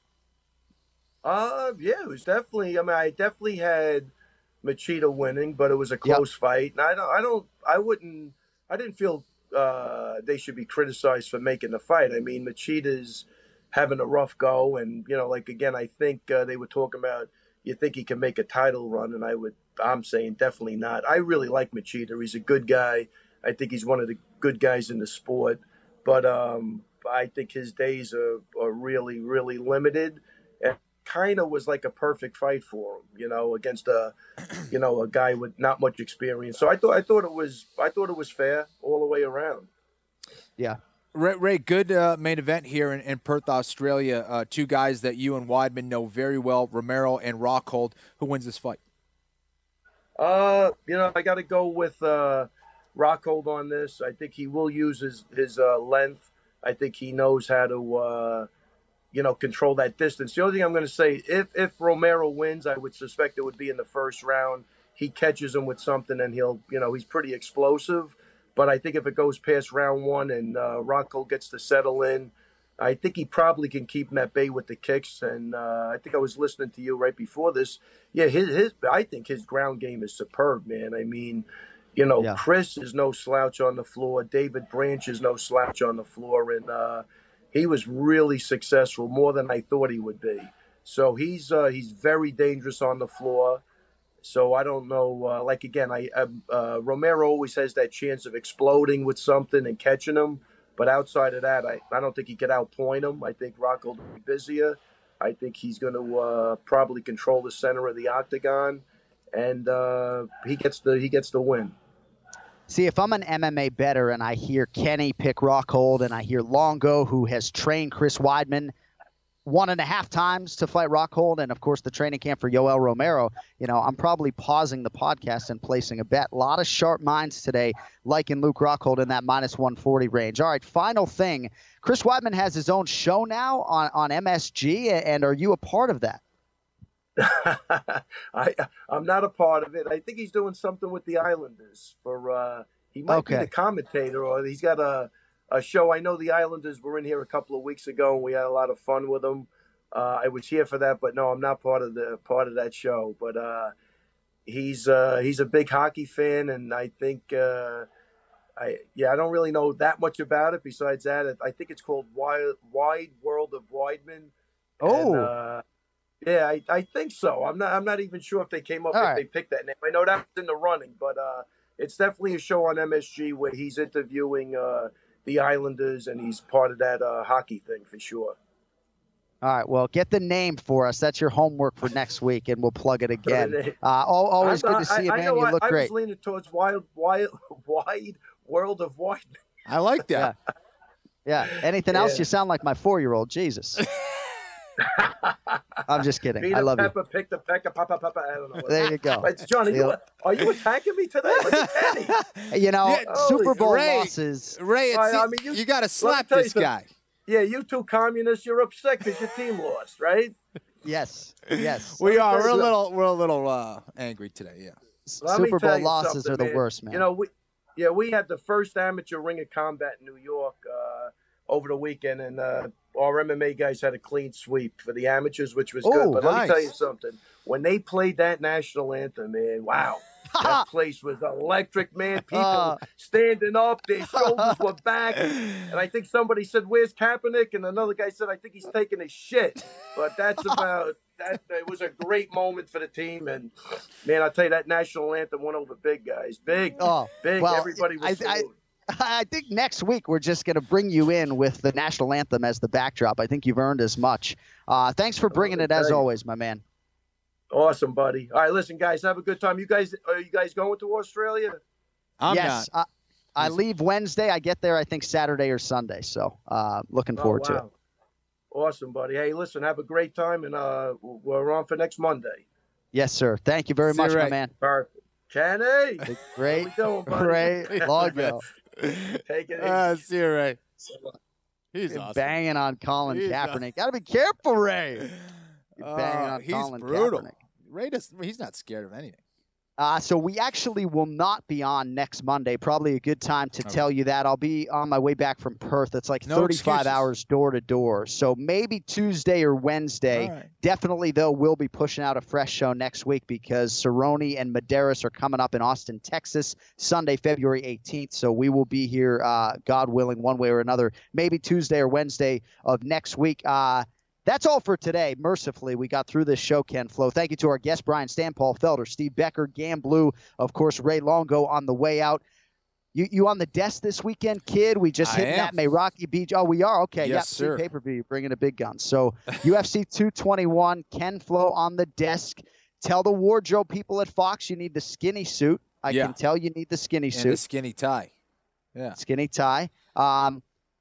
Uh, yeah, it was definitely. I mean, I definitely had Machida winning, but it was a close yep. fight. And I don't, I don't, I wouldn't, I didn't feel uh, they should be criticized for making the fight. I mean, Machida's having a rough go, and you know, like again, I think uh, they were talking about you think he can make a title run, and I would, I'm saying definitely not. I really like Machida. He's a good guy. I think he's one of the good guys in the sport, but um, I think his days are, are really, really limited. And kind of was like a perfect fight for him, you know, against a, you know, a guy with not much experience. So I thought, I thought it was, I thought it was fair all the way around. Yeah. Ray, Ray good uh, main event here in, in Perth, Australia. Uh, two guys that you and Weidman know very well, Romero and Rockhold. Who wins this fight? Uh, you know, I got to go with uh, Rockhold on this. I think he will use his his uh, length. I think he knows how to. Uh, you know, control that distance. The only thing I'm going to say, if if Romero wins, I would suspect it would be in the first round. He catches him with something, and he'll, you know, he's pretty explosive. But I think if it goes past round one and uh, Rockhold gets to settle in, I think he probably can keep him at bay with the kicks. And uh, I think I was listening to you right before this. Yeah, his, his I think his ground game is superb, man. I mean, you know, yeah. Chris is no slouch on the floor. David Branch is no slouch on the floor. And uh, he was really successful, more than I thought he would be. So he's uh, he's very dangerous on the floor. So I don't know. Uh, like, again, I uh, Romero always has that chance of exploding with something and catching him. But outside of that, I, I don't think he could outpoint him. I think Rockhold will be busier. I think he's going to uh, probably control the center of the octagon, and uh, he gets the he gets the win. See, if I'm an M M A bettor and I hear Kenny pick Rockhold and I hear Longo, who has trained Chris Weidman one and a half times to fight Rockhold, and of course the training camp for Yoel Romero, you know, I'm probably pausing the podcast and placing a bet. A lot of sharp minds today, liking Luke Rockhold in that minus one forty range. All right, final thing. Chris Weidman has his own show now on, on M S G, and are you a part of that? I, I'm not a part of it. I think he's doing something with the Islanders. For uh, he might okay. be the commentator, or he's got a a show. I know the Islanders were in here a couple of weeks ago, and we had a lot of fun with them. Uh, I was here for that, but no, I'm not part of the part of that show. But uh, he's uh, he's a big hockey fan, and I think uh, I yeah I don't really know that much about it. Besides that, I think it's called Wide, Wide World of Weidman. Oh, and, uh, yeah, I, I think so. I'm not I'm not even sure if they came up All if right. they picked that name. I know that's in the running, but uh, it's definitely a show on M S G where he's interviewing Uh, the Islanders, and he's part of that uh, hockey thing for sure. All right, well, get the name for us. That's your homework for next week, and we'll plug it again. Uh, always I'm, good to see I, you, I man. know, You I, look I great. was leaning towards Wild, Wild, Wide World of Weidman. I like that. Yeah. yeah. Anything else? Yeah. You sound like my four-year-old. Jesus. I'm just kidding. Peter I love Pepper, you. Pick the pecker, papa, papa. I don't know. What There you go. But John, are you, are you attacking me today? Look at Kenny. You know, Yeah, Super Bowl Ray, losses. Ray, it's, I, I mean, you, you got to let me slap tell you this something. guy. Yeah, you two communists, you're upset because your team lost, right? Yes. Yes. We are. We're a you- little. We're a little uh, angry today. Yeah. Let me Super tell Bowl you losses something, are the man. worst, man. You know, we yeah we had the first amateur Ring of Combat in New York uh, over the weekend, and uh, our M M A guys had a clean sweep for the amateurs, which was good. Oh, But let me tell nice. you something: when they played that national anthem, man, wow. That place was electric, man. People Uh. standing up, their shoulders were back. And I think somebody said, "Where's Kaepernick?" And another guy said, "I think he's taking his shit." But that's about that. It was a great moment for the team. And, man, I'll tell you, that national anthem went over big, guys. Big, Oh, big. well, Everybody was I- I- salute. I think next week we're just going to bring you in with the national anthem as the backdrop. I think you've earned as much. Uh, thanks for bringing it as tell you. always, my man. Awesome, buddy. All right, listen, guys, have a good time. You guys, are you guys going to Australia? I'm yes, not. I, I leave Wednesday. I get there, I think, Saturday or Sunday. So uh, looking forward oh, to it. wow. Awesome, buddy. Hey, listen, have a great time, and uh, we're on for next Monday. Yes, sir. Thank you very See you, much, my Ray. man. Perfect. Kenny, Great, how we doing, buddy? great logo. Take it easy. Uh, see you, Ray. He's awesome. Banging on Colin He's Kaepernick. Got to be careful, Ray. You're Uh, banging on he's Colin brutal. Kaepernick. Ray does, he's not scared of anything. Uh, so we actually will not be on next Monday. Probably a good time to Okay. tell you that. I'll be on my way back from Perth. It's like No thirty-five excuses. hours door to door. So maybe Tuesday or Wednesday. All right. Definitely, though, we'll be pushing out a fresh show next week because Cerrone and Medeiros are coming up in Austin, Texas, Sunday, February eighteenth. So we will be here, uh, God willing, one way or another, maybe Tuesday or Wednesday of next week. Uh, That's all for today. Mercifully, we got through this show, Ken Flo. Thank you to our guests, Brian Stan, Paul Felder, Steve Becker, Gam Blue, of course, Ray Longo on the way out. You you on the desk this weekend, kid? We just I hit am. that Meraki Beach. Oh, we are? Okay. Yes, yeah, sir. Pay-per-view, bringing a big gun. So U F C two twenty-one, Ken Flo on the desk. Tell the wardrobe people at Fox you need the skinny suit. I Yeah. can tell you need the skinny And suit. the skinny tie. Yeah. Skinny tie. Um,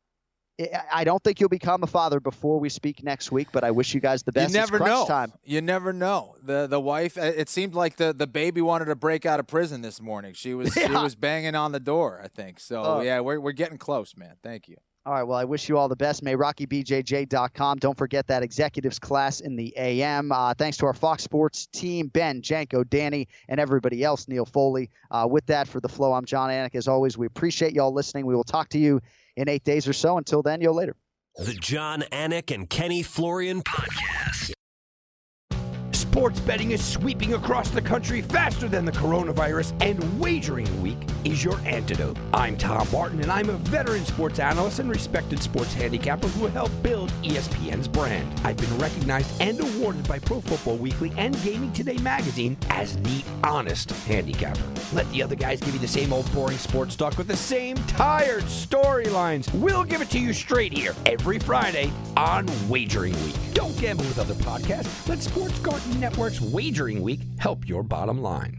I- I don't think you'll become a father before we speak next week, but I wish you guys the best. You never it's crunch know. time. You never know. The the wife. It seemed like the, the baby wanted to break out of prison this morning. She was she Yeah. was banging on the door. I think so. Oh. Yeah, we're we're getting close, man. Thank you. All right, well, I wish you all the best. May Rocky B J J dot com. Don't forget that executives class in the A M. Uh, thanks to our Fox Sports team, Ben, Janko, Danny, and everybody else, Neil Foley. Uh, with that, for The Flow, I'm John Anik. As always, we appreciate you all listening. We will talk to you in eight days or so. Until then, yo, later. The John Anik and Kenny Florian Podcast. Sports betting is sweeping across the country faster than the coronavirus, and Wagering Week is your antidote. I'm Tom Martin, and I'm a veteran sports analyst and respected sports handicapper who helped build E S P N's brand. I've been recognized and awarded by Pro Football Weekly and Gaming Today magazine as the honest handicapper. Let the other guys give you the same old boring sports talk with the same tired storylines. We'll give it to you straight here every Friday on Wagering Week. Don't gamble with other podcasts. Let Sports Garden Network's Wagering Week help your bottom line.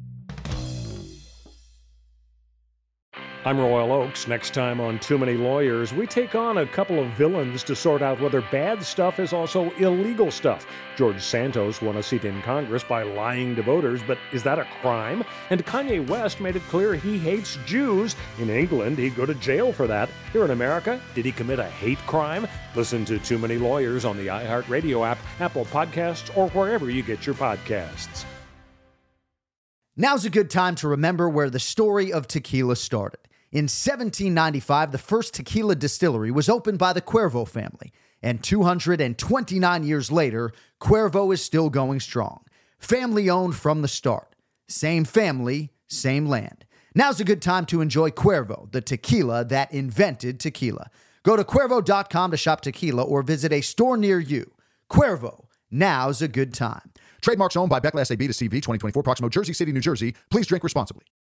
I'm Royal Oakes. Next time on Too Many Lawyers, we take on a couple of villains to sort out whether bad stuff is also illegal stuff. George Santos won a seat in Congress by lying to voters, but is that a crime? And Kanye West made it clear he hates Jews. In England, he'd go to jail for that. Here in America, did he commit a hate crime? Listen to Too Many Lawyers on the iHeartRadio app, Apple Podcasts, or wherever you get your podcasts. Now's a good time to remember where the story of tequila started. In seventeen ninety-five, the first tequila distillery was opened by the Cuervo family, and two hundred twenty-nine years later, Cuervo is still going strong. Family-owned from the start. Same family, same land. Now's a good time to enjoy Cuervo, the tequila that invented tequila. Go to Cuervo dot com to shop tequila or visit a store near you. Cuervo, now's a good time. Trademarks owned by Beckless A B to C V twenty twenty-four, Proximo, Jersey City, New Jersey. Please drink responsibly.